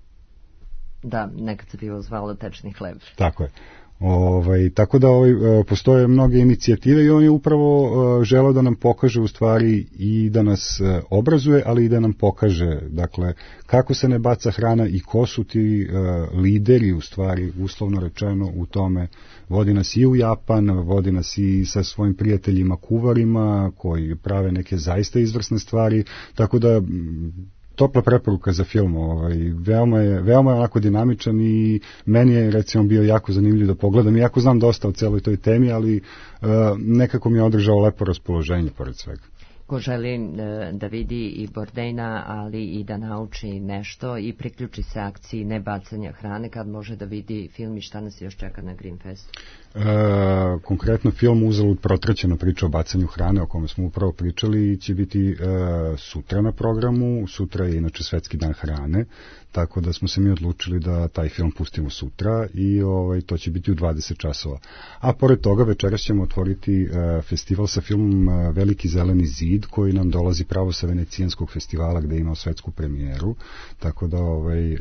Da, nekad se pivo zvalo tečni hleb. Tako je. Ovaj, tako da ovaj, postoje mnoge inicijative i on je upravo uh, želeo da nam pokaže u stvari i da nas uh, obrazuje, ali i da nam pokaže, dakle, kako se ne baca hrana i ko su ti uh, lideri, u stvari, uslovno rečeno, u tome. Vodi nas i u Japan, vodi nas i sa svojim prijateljima kuvarima koji prave neke zaista izvrsne stvari, tako da topla preporuka za film, ovaj, veoma je, veoma je onako dinamičan i meni je recimo bio jako zanimljiv da pogledam, iako znam dosta o celoj toj temi, ali uh, nekako mi je održao lepo raspoloženje pored svega. Ko želi uh, da vidi i Bourdaina, ali i da nauči nešto i priključi se akciji nebacanja hrane, kad može da vidi film i šta nas još čeka na Greenfestu? E, konkretno film Uzalud protraćena priča o bacanju hrane, o kome smo upravo pričali, će biti e, sutra na programu. Sutra je inače Svetski dan hrane, tako da smo se mi odlučili da taj film pustimo sutra i ovaj, to će biti u dvadeset časova. A pored toga večeras ćemo otvoriti e, festival sa filmom e, Veliki zeleni zid, koji nam dolazi pravo sa Venecijanskog festivala gde je imao svetsku premijeru, tako da ovaj, e,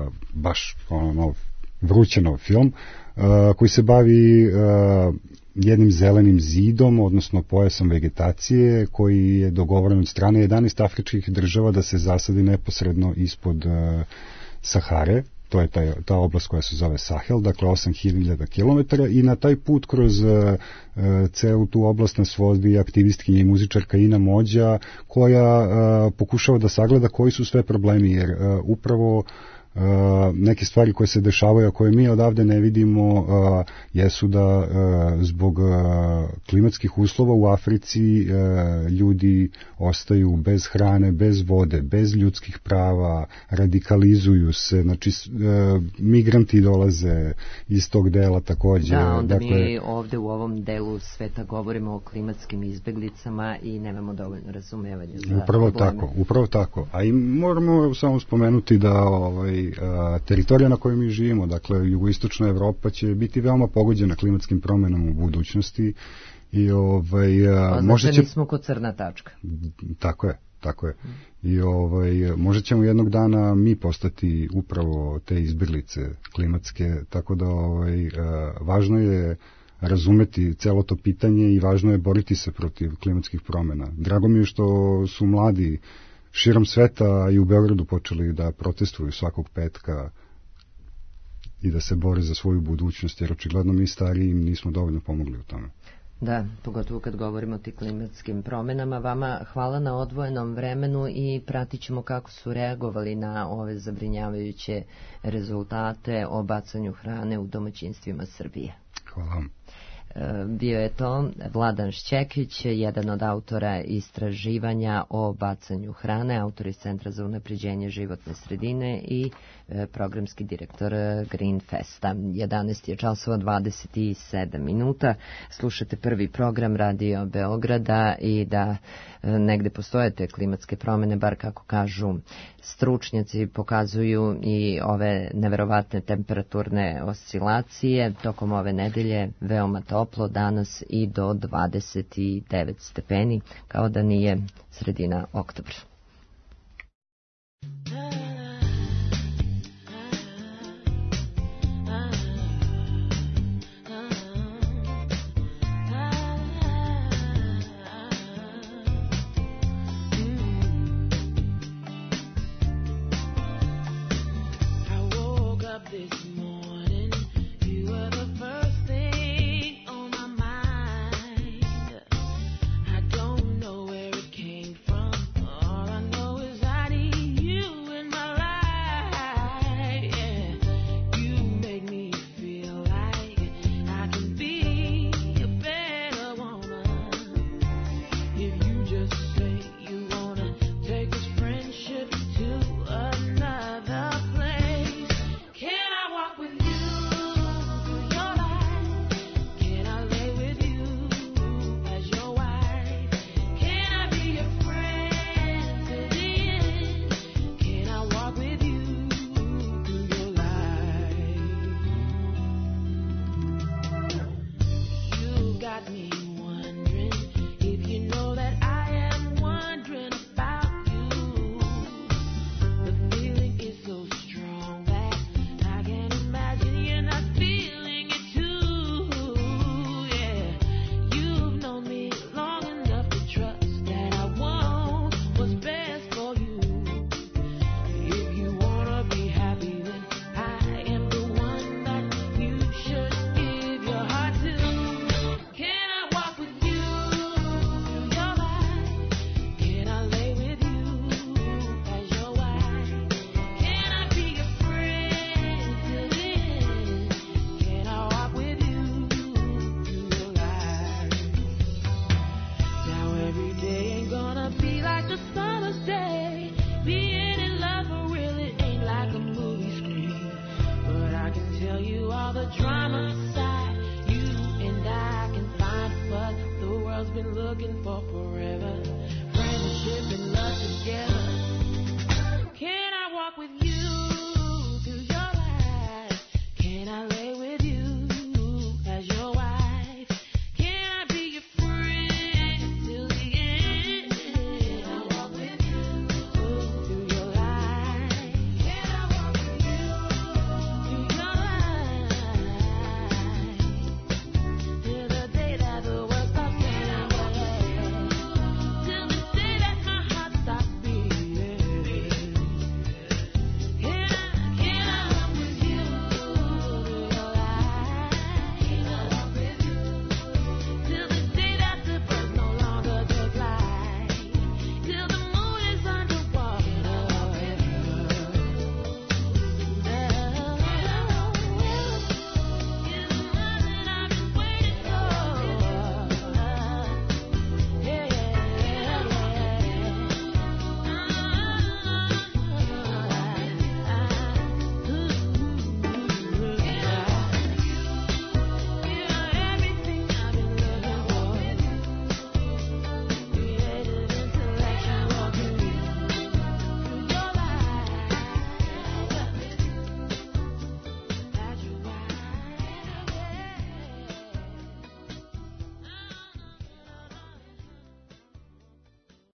baš ono, vruće nov film, uh, koji se bavi uh, jednim zelenim zidom, odnosno pojasom vegetacije, koji je dogovoren od strane jedanaest afričkih država da se zasadi neposredno ispod uh, Sahare. To je taj, ta oblast koja se zove Sahel, dakle osam hiljada kilometara, i na taj put kroz uh, celu tu oblast nas vodi aktivistkinja i muzičarka Ina Mođa, koja uh, pokušava da sagleda koji su sve problemi, jer uh, upravo Uh, neke stvari koje se dešavaju, a koje mi odavde ne vidimo, uh, jesu da uh, zbog uh, klimatskih uslova u Africi uh, ljudi ostaju bez hrane, bez vode, bez ljudskih prava, radikalizuju se, znači uh, migranti dolaze iz tog dela takođe. Da, onda dakle, mi ovde u ovom delu sveta govorimo o klimatskim izbeglicama i nemamo dovoljno razumevanja za upravo probleme. tako, upravo tako. A i moramo samo spomenuti da ovaj, teritorija na kojoj mi živimo, dakle jugoistočna Evropa, će biti veoma pogođena klimatskim promenama u budućnosti i ovaj možda će... nismo kod crna tačka. Tako je, tako je. I ovaj možda ćemo jednog dana mi postati upravo te izbeglice klimatske, tako da ovaj važno je razumeti celo to pitanje i važno je boriti se protiv klimatskih promena. Drago mi je što su mladi širom sveta i u Beogradu počeli da protestuju svakog petka i da se bore za svoju budućnost, jer očigledno mi stariji im nismo dovoljno pomogli u tome. Da, pogotovo kad govorimo o tim klimatskim promenama. Vama hvala na odvojenom vremenu i pratit ćemo kako su reagovali na ove zabrinjavajuće rezultate o bacanju hrane u domaćinstvima Srbije. Hvala vam. Bio je to Vladan Šćekić, jedan od autora istraživanja o bacanju hrane, autor iz Centra za unapređenje životne sredine i programski direktor Greenfesta. jedanaest je časova dvadeset sedam minuta. Slušate prvi program Radio Beograda i da negde postoje te klimatske promene, bar kako kažu stručnjaci, pokazuju i ove neverovatne temperaturne oscilacije. Tokom ove nedelje veoma toplo, danas i do dvadeset devet stepeni, kao da nije sredina oktobra. All I know is I need you in my life.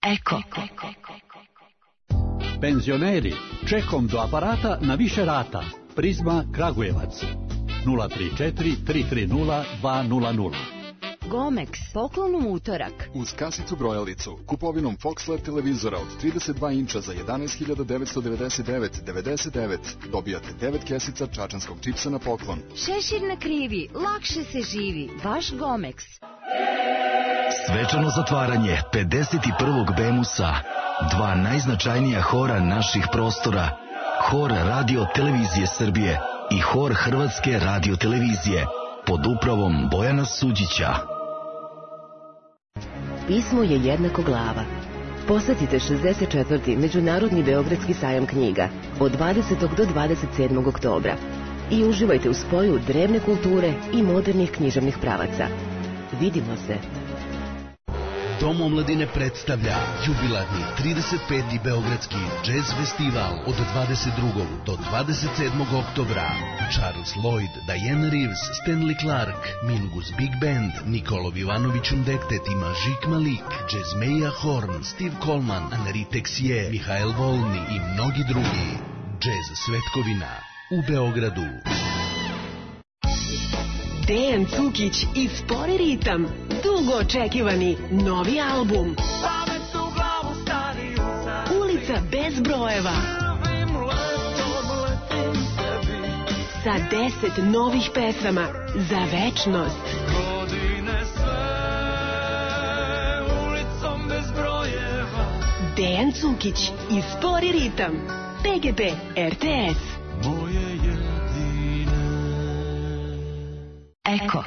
Eko. Penzioneri, čekom do aparata na više rata. Prizma Kragujevac. nula tri četiri tri tri nula dva nula nula. Gomex, poklon u utorak. Uz kasicu brojalicu, kupovinom Foxlet televizora od trideset dva inča za jedanaest hiljada devetsto devedeset devet zarez devedeset devet dobijate devet kesica čačanskog čipsa na poklon. Šešir na krivi, lakše se živi. Vaš Gomex. Svečano zatvaranje pedeset prvog Bemusa. Dva najznačajnija hora naših prostora. Hor Radio Televizije Srbije i Hor Hrvatske Radio Televizije pod upravom Bojana Suđića. Pismo je jednako glava. Posetite šezdeset četvrti Međunarodni Beogradski sajam knjiga od dvadesetog do dvadeset sedmog oktobra i uživajte u spoju drevne kulture i modernih književnih pravaca. Vidimo se. Dom omladine predstavlja jubilarni trideset peti Beogradski džez festival od dvadeset drugog do dvadeset sedmog oktobra. Charles Lloyd, Diane Reeves, Stanley Clark, Mingus Big Band, Nikolov Ivanović Undektet i Mažik Malik, Jazmeja Horn, Steve Coleman, Anri Texier, Mihael Volni i mnogi drugi. Džez Svetkovina u Beogradu. Dejan Cukić i Spori ritam, dugo očekivani novi album. Ulica bez brojeva. Sa deset novih pesama za večnost. Dejan Cukić i Spori ritam. P G P R T S. Eko.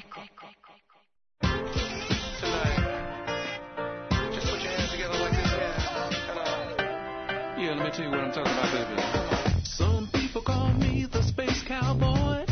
Yeah, let me tell you what I'm talking about, baby. Some people call me the space cowboy,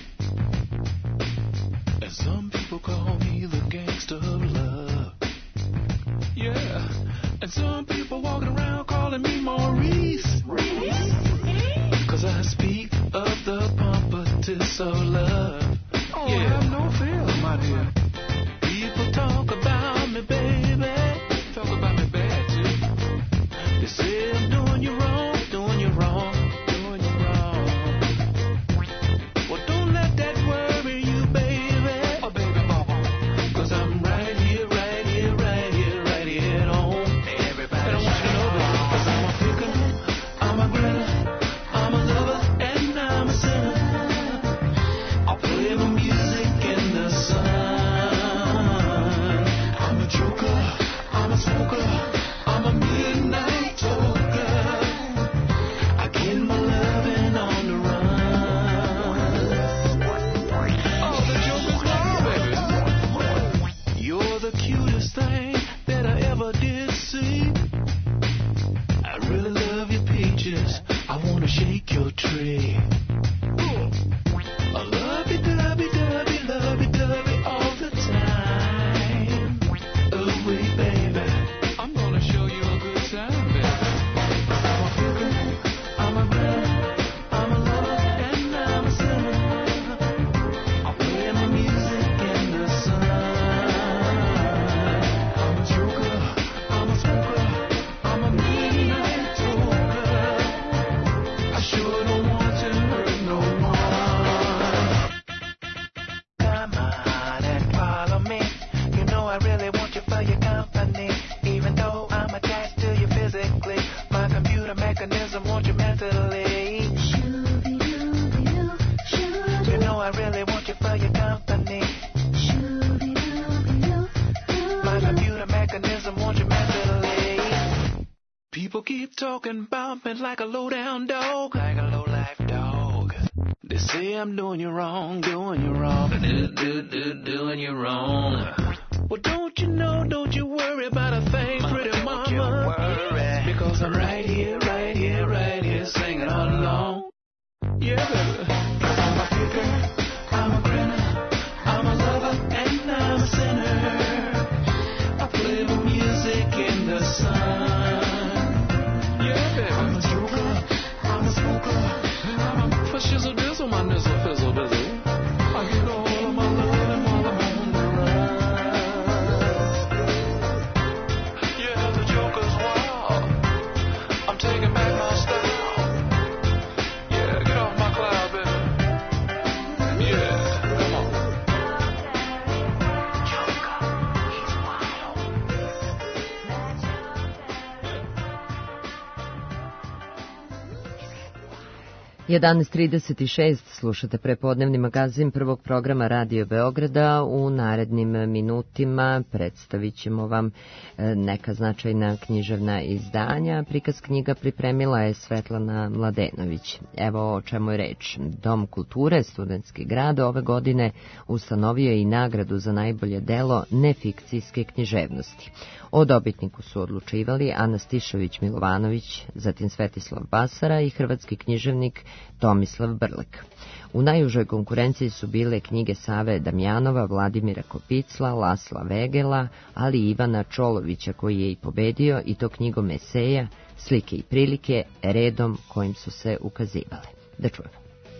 and some people call me the gangster of love. Yeah, and some people walking around calling me Maurice, cause I speak of the pompatus of love. Oh, yeah. Have no fear, my dear. People talk about me, baby. Talk about me bad, too. They say I'm doing you wrong, doing you wrong, doing you wrong. Well, don't let that worry you, baby. Oh, baby, mama. Cause I'm right here, right here, right here, right here at home. Everybody, and I want you to know that. Cause I'm a picker, I'm a grinner, I'm a lover, and I'm a sinner. I'll play my music in the sun. I'm a joker, I'm a smoker, I'm a midnight toker. I get my loving on the run. Oh, the joker's gone, baby. You're the cutest thing that I ever did see. I really love your peaches, I wanna shake your tree. I love you, dubby, dubby, love you, dubby, all the time. Oh, wait, baby, I'm gonna show you a good time, baby. I'm a picker, I'm a grinner, I'm a lover, and I'm a sinner. I'll play my music in the sun. I'm a joker, I'm a smoker, I'm a midnight toker. I sure don't want to hurt no one. Come on and follow me. You know I really want you for your company. Even though I'm attached to you physically, my computer mechanism wants you mentally. You know I really want you for your company. My computer mechanism wants you mentally. People keep talking about me like a low-down dog, like a low-life dog. They say I'm doing you wrong, doing you wrong, do, do, do, doing you wrong. Well, don't you know, don't you worry about a thing, mama, pretty mama. Because I'm right here, right here, right here, singing all along. Yeah, baby. I'm a picker, I'm a grinner, I'm a lover, and I'm a sinner. I play the music in the sun. Yeah, baby. I'm a joker, I'm a smoker, I'm a for shizzle dizzle, my nizzle fizzle dizzle. I get all of my loving while I'm on the run. Yeah. jedanaest trideset šest slušate prepodnevni magazin prvog programa Radio Beograda. U narednim minutima predstavit ćemo vam neka značajna književna izdanja. Prikaz knjiga pripremila je Svetlana Mladenović. Evo o čemu je reč. Dom kulture Studentski grad ove godine ustanovio je i nagradu za najbolje delo nefikcijske književnosti. O dobitniku su odlučivali Ana Stišović Milovanović, zatim Svetislav Basara i hrvatski književnik Tomislav Brlek. U najužoj konkurenciji su bile knjige Save Damjanova, Vladimira Kopicla, Lasla Vegela, ali i Ivana Čolovića koji je i pobedio, i to knjigom eseja, Slike i prilike, redom kojim su se ukazivale. Da čujemo.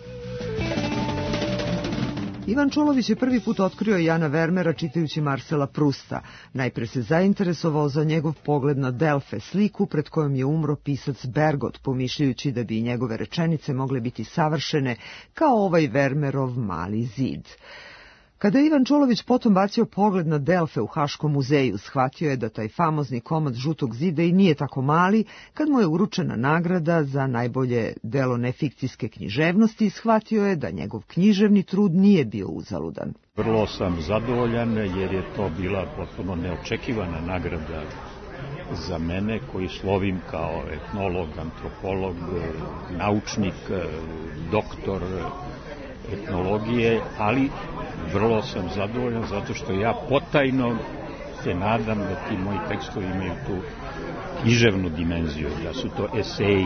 Ivan Čolović je prvi put otkrio Jana Vermeera čitajući Marcela Prusta. Najpre se zainteresovao za njegov pogled na Delfe, sliku pred kojom je umro pisac Bergot, pomišljajući da bi njegove rečenice mogle biti savršene kao ovaj Vermeerov mali zid. Kada je Ivan Čolović potom bacio pogled na Delfe u Haškom muzeju, shvatio je da taj famozni komad žutog zida i nije tako mali, kad mu je uručena nagrada za najbolje delo nefikcijske književnosti, shvatio je da njegov književni trud nije bio uzaludan. Vrlo sam zadovoljan jer je to bila potpuno neočekivana nagrada za mene koji slovim kao etnolog, antropolog, naučnik, doktor etnologije, ali vrlo sam zadovoljan zato što ja potajno se nadam da ti moji tekstovi imaju tu književnu dimenziju, da su to eseji,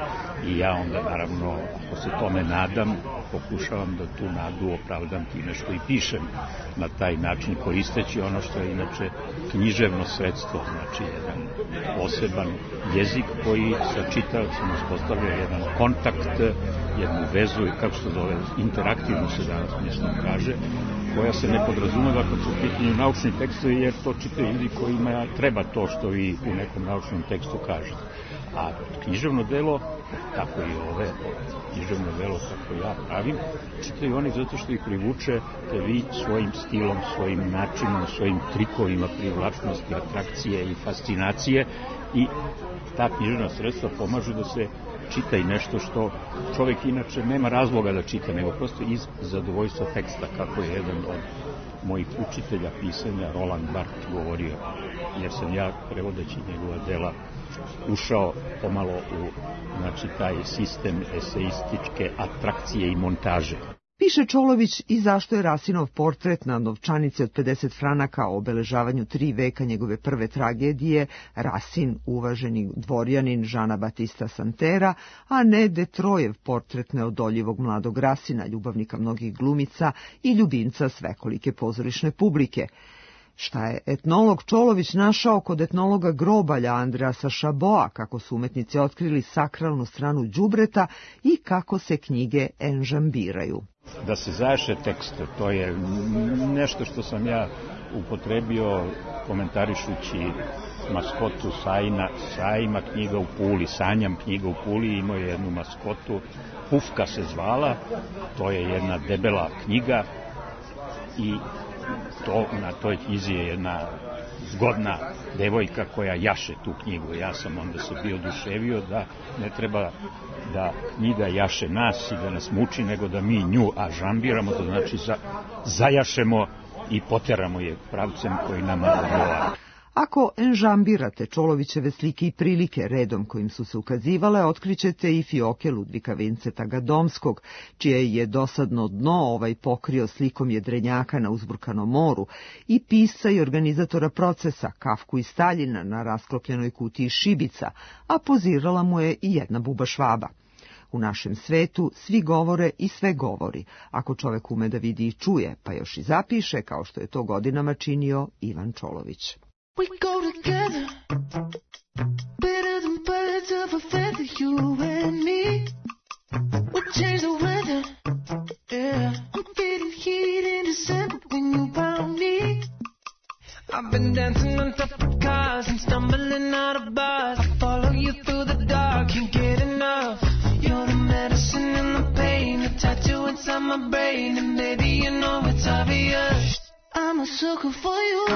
i ja onda naravno, ako se tome nadam, pokušavam da tu nadu opravdam time što i pišem na taj način, koristeći ono što je inače književno sredstvo, znači jedan poseban jezik koji sa čitavcem uspostavlja jedan kontakt, jednu vezu, kako se zove, interaktivno se danas mislim kaže, koja se ne podrazumeva kad su u pitanju naučni tekstovi, jer to čitaju ljudi kojima treba to što vi u nekom naučnom tekstu kažete. A književno delo, tako i ove, književno delo kako ja pravim, čitaju oni zato što ih privučete vi svojim stilom, svojim načinom, svojim trikovima privlačnosti, atrakcije i fascinacije, i ta književna sredstva pomažu da se čita i nešto što čovjek inače nema razloga da čita, nego prosto iz zadovoljstva teksta, kako je jedan od mojih učitelja pisanja, Roland Barthes, govorio, jer sam ja, prevodeći njegova dela, ušao pomalo u, znači, taj sistem eseističke atrakcije i montaže. Piše Čolović i zašto je Rasinov portret na novčanici od pedeset franaka o obeležavanju tri veka njegove prve tragedije Rasin, uvaženi dvorjanin Žana Batista Santera, a ne Detrojev portret neodoljivog mladog Rasina, ljubavnika mnogih glumica i ljubimca svekolike pozorišne publike. Šta je etnolog Čolović našao kod etnologa grobalja Andreasa Šaboa, kako su umetnici otkrili sakralnu stranu đubreta i kako se knjige enžambiraju. Da se zaješe tekst, to je nešto što sam ja upotrebio komentarišući maskotu Sajna. Sajma knjiga u Puli, Sanjam knjiga u Puli, imao je jednu maskotu, Pufka se zvala, to je jedna debela knjiga i to, na toj knjizi je jedna zgodna devojka koja jaše tu knjigu. Ja sam onda se bio oduševio da ne treba da knjiga jaše nas i da nas muči, nego da mi nju ažambiramo, to znači za, zajašemo i poteramo je pravcem koji nama odgovara. Ako enžambirate Čolovićeve slike i prilike redom kojim su se ukazivale, otkrićete i fioke Ludvika Vinceta Gadomskog, čije je dosadno dno ovaj pokrio slikom jedrenjaka na uzburkanom moru, i pisca i organizatora procesa Kafku i Staljina na rasklopljenoj kutiji šibica, a pozirala mu je i jedna buba Švaba. U našem svetu svi govore i sve govori, ako čovek ume da vidi i čuje, pa još i zapiše, kao što je to godinama činio Ivan Čolović. We go together, better than birds of a feather, you and me. We change the weather, yeah. I'm feeling heat in December when you found me. I've been dancing on top of cars and stumbling out of bars. I follow you through the dark, can't get enough. You're the medicine and the pain, the tattoo inside my brain, and baby you know it's obvious. I'm a sucker for you.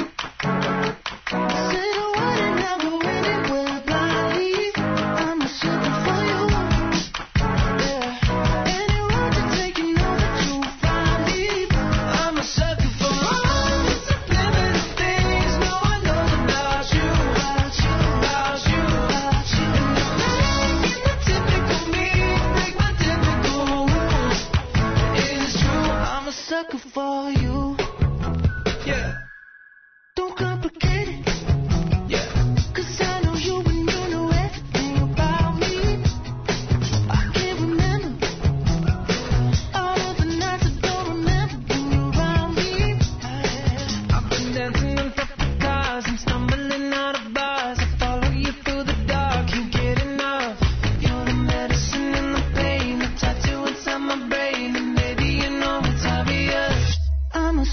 Say the word and I'll go anywhere blindly. I'm a sucker for you. Yeah.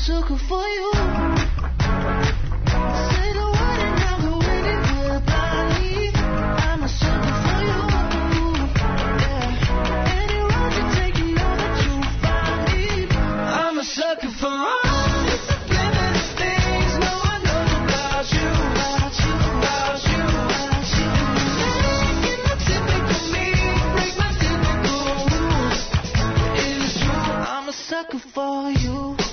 sucker for you. Say the word and I'll go anywhere blindly. I'm a sucker for you. Yeah. Any road you take, you know that you'll find me. I'm a sucker for all these subliminal things no one knows about you. About you, about you, about you. Making the typical me break my typical rules. It's true, I'm a sucker for you.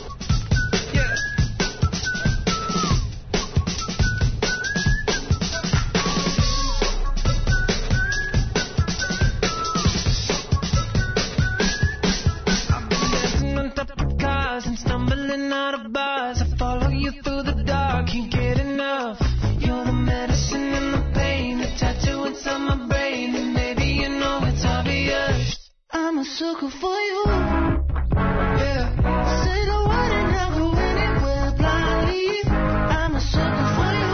And stumbling out of bars, I follow you through the dark, can't get enough. You're the medicine and the pain, the tattoo inside my brain, and maybe you know it's obvious. I'm a sucker for you. Yeah. Say the word and I'll go anywhere blindly. I'm a sucker for you.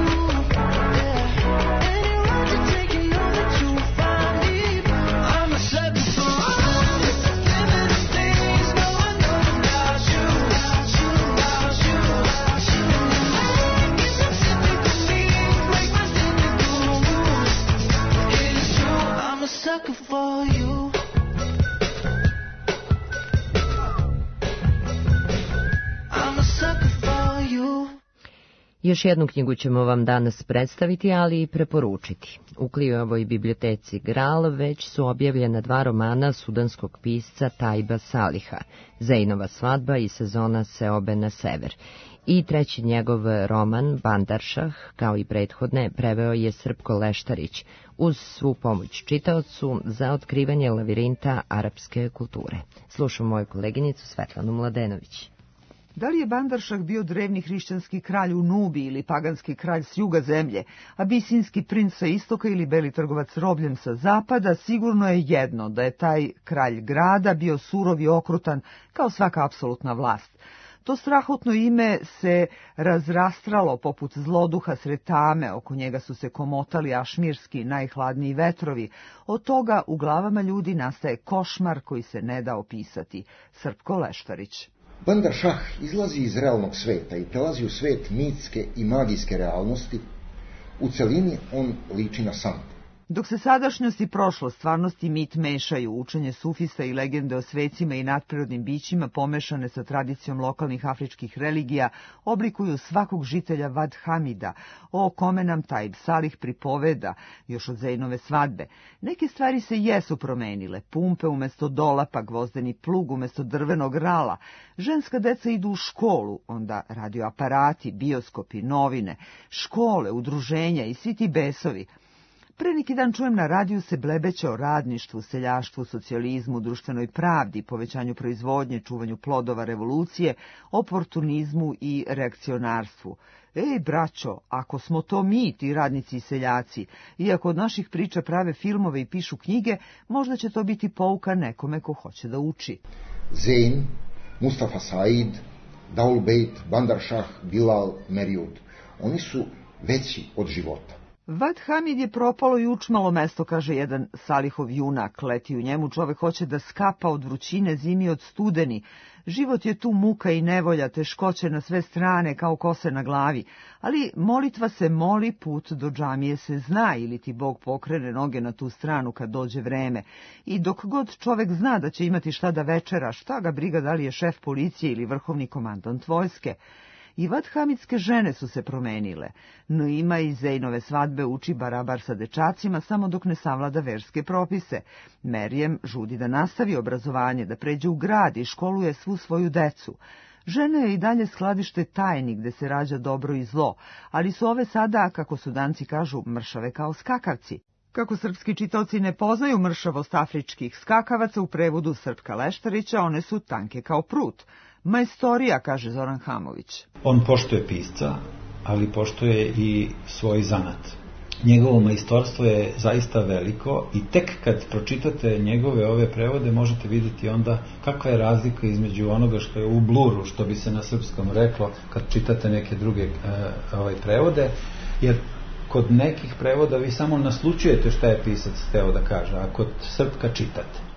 Yeah. Any road you take, you know that you'll find me. I'm a sucker for all the subliminal things no one knows about you. About you, about you, about you. Making some typical me break my typical rules. It's true, I'm a sucker for you. I'm a sucker for you. Još jednu knjigu ćemo vam danas predstaviti, ali i preporučiti. U Klijovoj biblioteci Gral već su objavljena dva romana sudanskog pisca Tajba Saliha, Zeinova svadba i Sezona seobe na sever. I treći njegov roman, Bandaršah, kao i prethodne, preveo je Srpko Leštarić, uz svu pomoć čitaocu za otkrivanje lavirinta arapske kulture. Slušamo moju koleginicu Svetlanu Mladenović. Da li je Bandaršah bio drevni hrišćanski kralj u Nubi ili paganski kralj s juga zemlje, abisinski princ sa istoka ili beli trgovac robljem sa zapada, sigurno je jedno, da je taj kralj grada bio surov i okrutan kao svaka apsolutna vlast. To strahotno ime se razrastralo poput zloduha sred tame, oko njega su se komotali ašmirski najhladniji vetrovi. Od toga u glavama ljudi nastaje košmar koji se ne da opisati. Srpko Leštarić. Bandaršah izlazi iz realnog sveta i prelazi u svet mitske i magijske realnosti. U celini on liči na san. Dok se sadašnjost i prošlost, stvarnost i mit mešaju, učenje sufista i legende o svecima i nadprirodnim bićima pomešane sa tradicijom lokalnih afričkih religija oblikuju svakog žitelja Vad Hamida, o kome nam Tajb Salih pripoveda još od Zeinove svadbe. Neke stvari se jesu promenile, pumpe umesto dolapa, gvozdeni plug umesto drvenog rala, ženska deca idu u školu, onda radioaparati, bioskopi, novine, škole, udruženja i svi ti besovi. Pre neki dan čujem na radiju se blebeće o radništvu, seljaštvu, socijalizmu, društvenoj pravdi, povećanju proizvodnje, čuvanju plodova revolucije, oportunizmu i reakcionarstvu. Ej, braćo, ako smo to mi, ti radnici i seljaci, i ako od naših priča prave filmove i pišu knjige, možda će to biti pouka nekome ko hoće da uči. Zein, Mustafa Said, Daul Beit, Bandaršah, Bilal, Meriud. Oni su veći od života. Vad Hamid je propalo i učmalo mesto, kaže jedan Salihov junak. Leti u njemu, čovek hoće da skapa od vrućine, zimi od studeni. Život je tu muka i nevolja, teškoće na sve strane kao kose na glavi. Ali molitva se moli, put do džamije se zna, ili ti Bog pokrene noge na tu stranu kad dođe vreme. I dok god čovek zna da će imati šta da večera, šta ga briga da li je šef policije ili vrhovni komandant vojske. I Vad Hamidske žene su se promenile, no ima i Zeinove svadbe uči barabar sa dečacima samo dok ne savlada verske propise. Merjem žudi da nastavi obrazovanje, da pređe u grad i školuje svu svoju decu. Žene je i dalje skladište tajni gde se rađa dobro i zlo, ali su ove sada, kako Sudanci kažu, mršave kao skakavci. Kako srpski čitaoci ne poznaju mršavost afričkih skakavaca, u prevodu Srpka Leštarića one su tanke kao prut. Majstorija, kaže Zoran Hamović. On poštuje pisca, ali poštuje i svoj zanat. Njegovo majstorstvo je zaista veliko i tek kad pročitate njegove ove prevode možete vidjeti onda kakva je razlika između onoga što je u bluru, što bi se na srpskom reklo kad čitate neke druge e, ovaj, prevode, jer kod nekih prevoda vi samo naslučujete šta je pisac hteo da kaže, a kod Srpka čitate.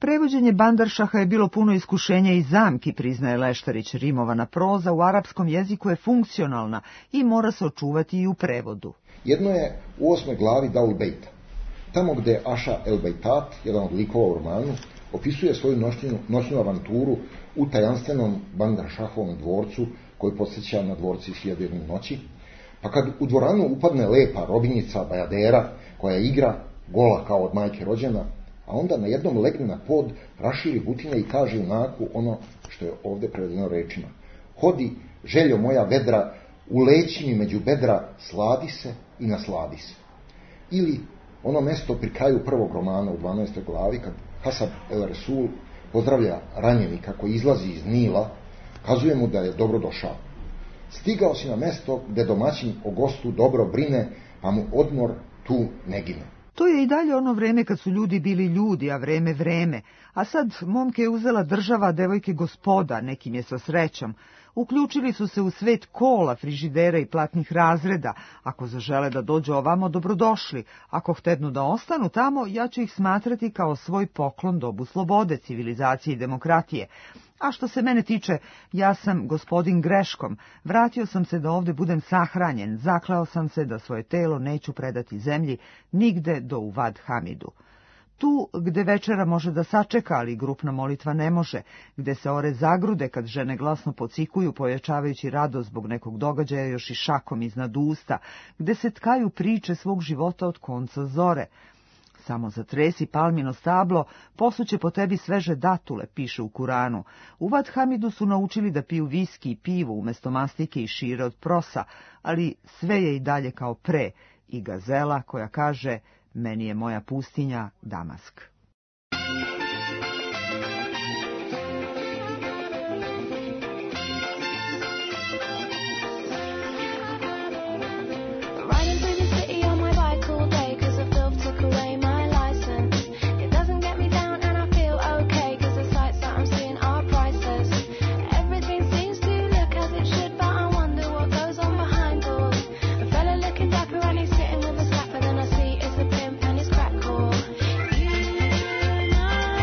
Prevođenje Bandaršaha je bilo puno iskušenja i zamki, priznaje Leštarić. Rimovana proza u arapskom jeziku je funkcionalna i mora se očuvati i u prevodu. Jedno je u osmoj glavi Daul Bejta. Tamo gde Aša El Bejtat, jedan od likova u romanu, opisuje svoju noćnu, noćnu avanturu u tajanstvenom Bandaršahovom dvorcu koji podsjeća na dvorci iz Hiljadu i jedne noći, pa kad u dvoranu upadne lepa robinjica Bajadera koja igra gola kao od majke rođena, a onda na jednom legne na pod, raširi butine i kaže junaku ono što je ovdje prevedeno rečima: hodi, željo moja vedra, uleći mi među bedra, sladi se i nasladi se. Ili ono mesto pri kraju prvog romana u dvanaestoj glavi, kad Hasab el Resul pozdravlja ranjenika koji izlazi iz Nila, kazuje mu da je dobro došao. Stigao si na mesto gde domaćin o gostu dobro brine, pa mu odmor tu ne gine. To je i dalje ono vreme kad su ljudi bili ljudi, a vreme vreme. A sad momke je uzela država, a devojke gospoda, nekim je sa srećom. Uključili su se u svet kola, frižidera i platnih razreda. Ako zažele da dođu ovamo, dobrodošli. Ako htednu da ostanu tamo, ja ću ih smatrati kao svoj poklon dobu slobode, civilizacije i demokratije. A što se mene tiče, ja sam gospodin greškom. Vratio sam se da ovde budem sahranjen. Zakleo sam se da svoje telo neću predati zemlji nigde do u Vad Hamidu. Tu gde večera može da sačeka, ali grupna molitva ne može, gde se ore zagrude kad žene glasno pocikuju, pojačavajući radost zbog nekog događaja još i šakom iznad usta, gde se tkaju priče svog života od konca zore. Samo zatresi palmino stablo, posuće po tebi sveže datule, piše u Kuranu. U Vad Hamidu su naučili da piju viski i pivu umjesto mastike i šire od prosa, ali sve je i dalje kao pre, i gazela koja kaže: meni je moja pustinja Damask. Sitting with a slapper, then I see it's the pimp and his crack whore. You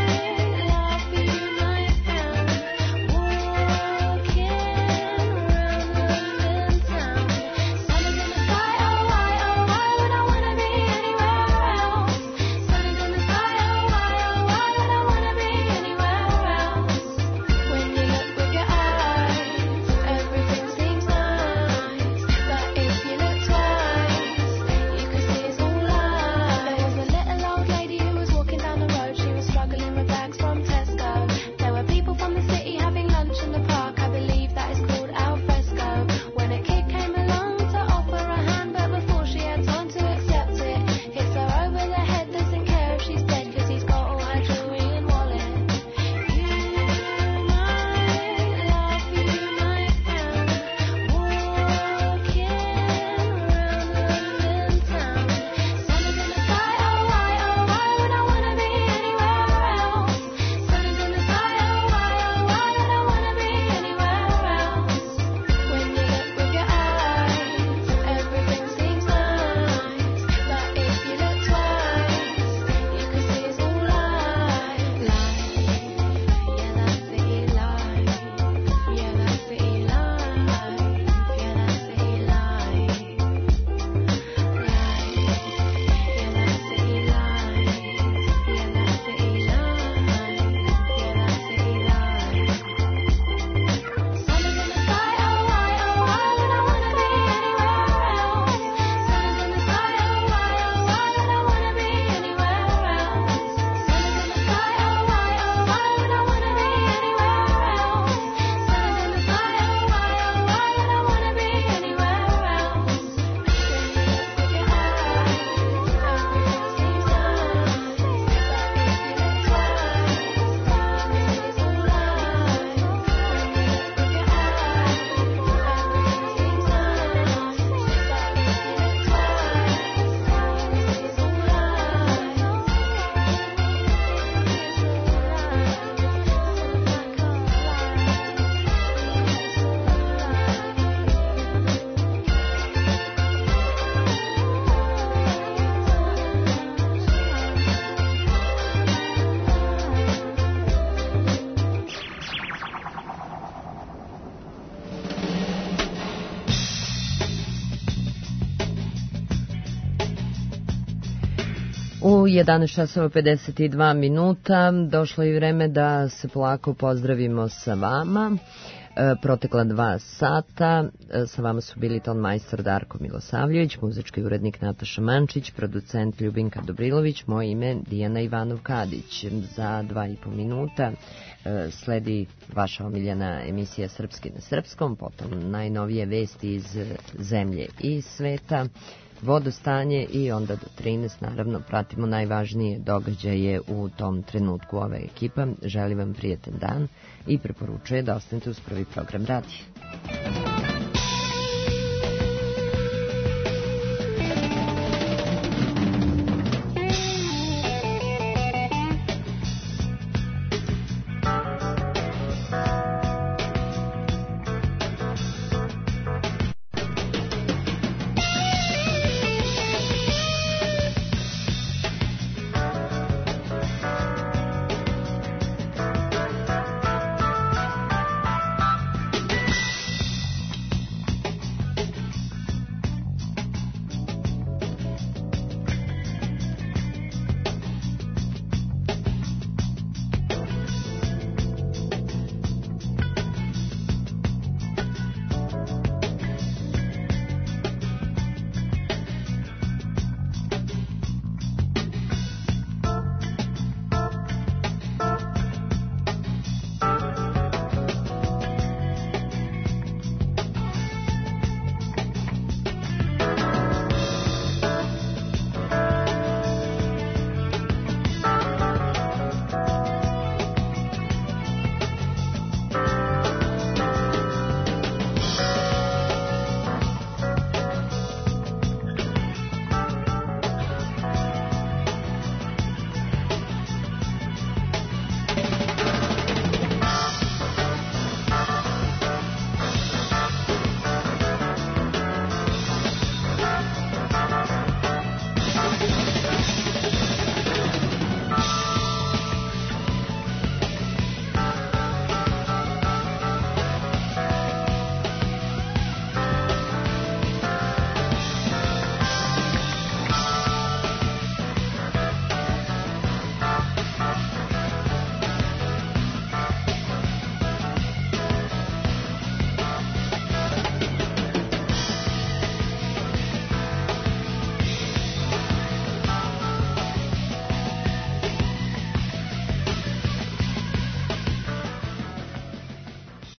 U jedanaest časova pedeset dva minuta došlo je vreme da se polako pozdravimo sa vama. E, protekla dva sata, e, sa vama su bili ton majstor Darko Milosavljević, muzički urednik Nataša Mančić, producent Ljubinka Dobrilović, moje ime Dijana Ivanov-Kadić. Za dva i po minuta e, sledi vaša omiljena emisija Srpski na srpskom, potom najnovije vesti iz zemlje i sveta, vodostanje i onda do trinaest naravno pratimo najvažnije događaje u tom trenutku. Ova ekipa želi vam prijetan dan i preporučuje da ostanete uz prvi program radija.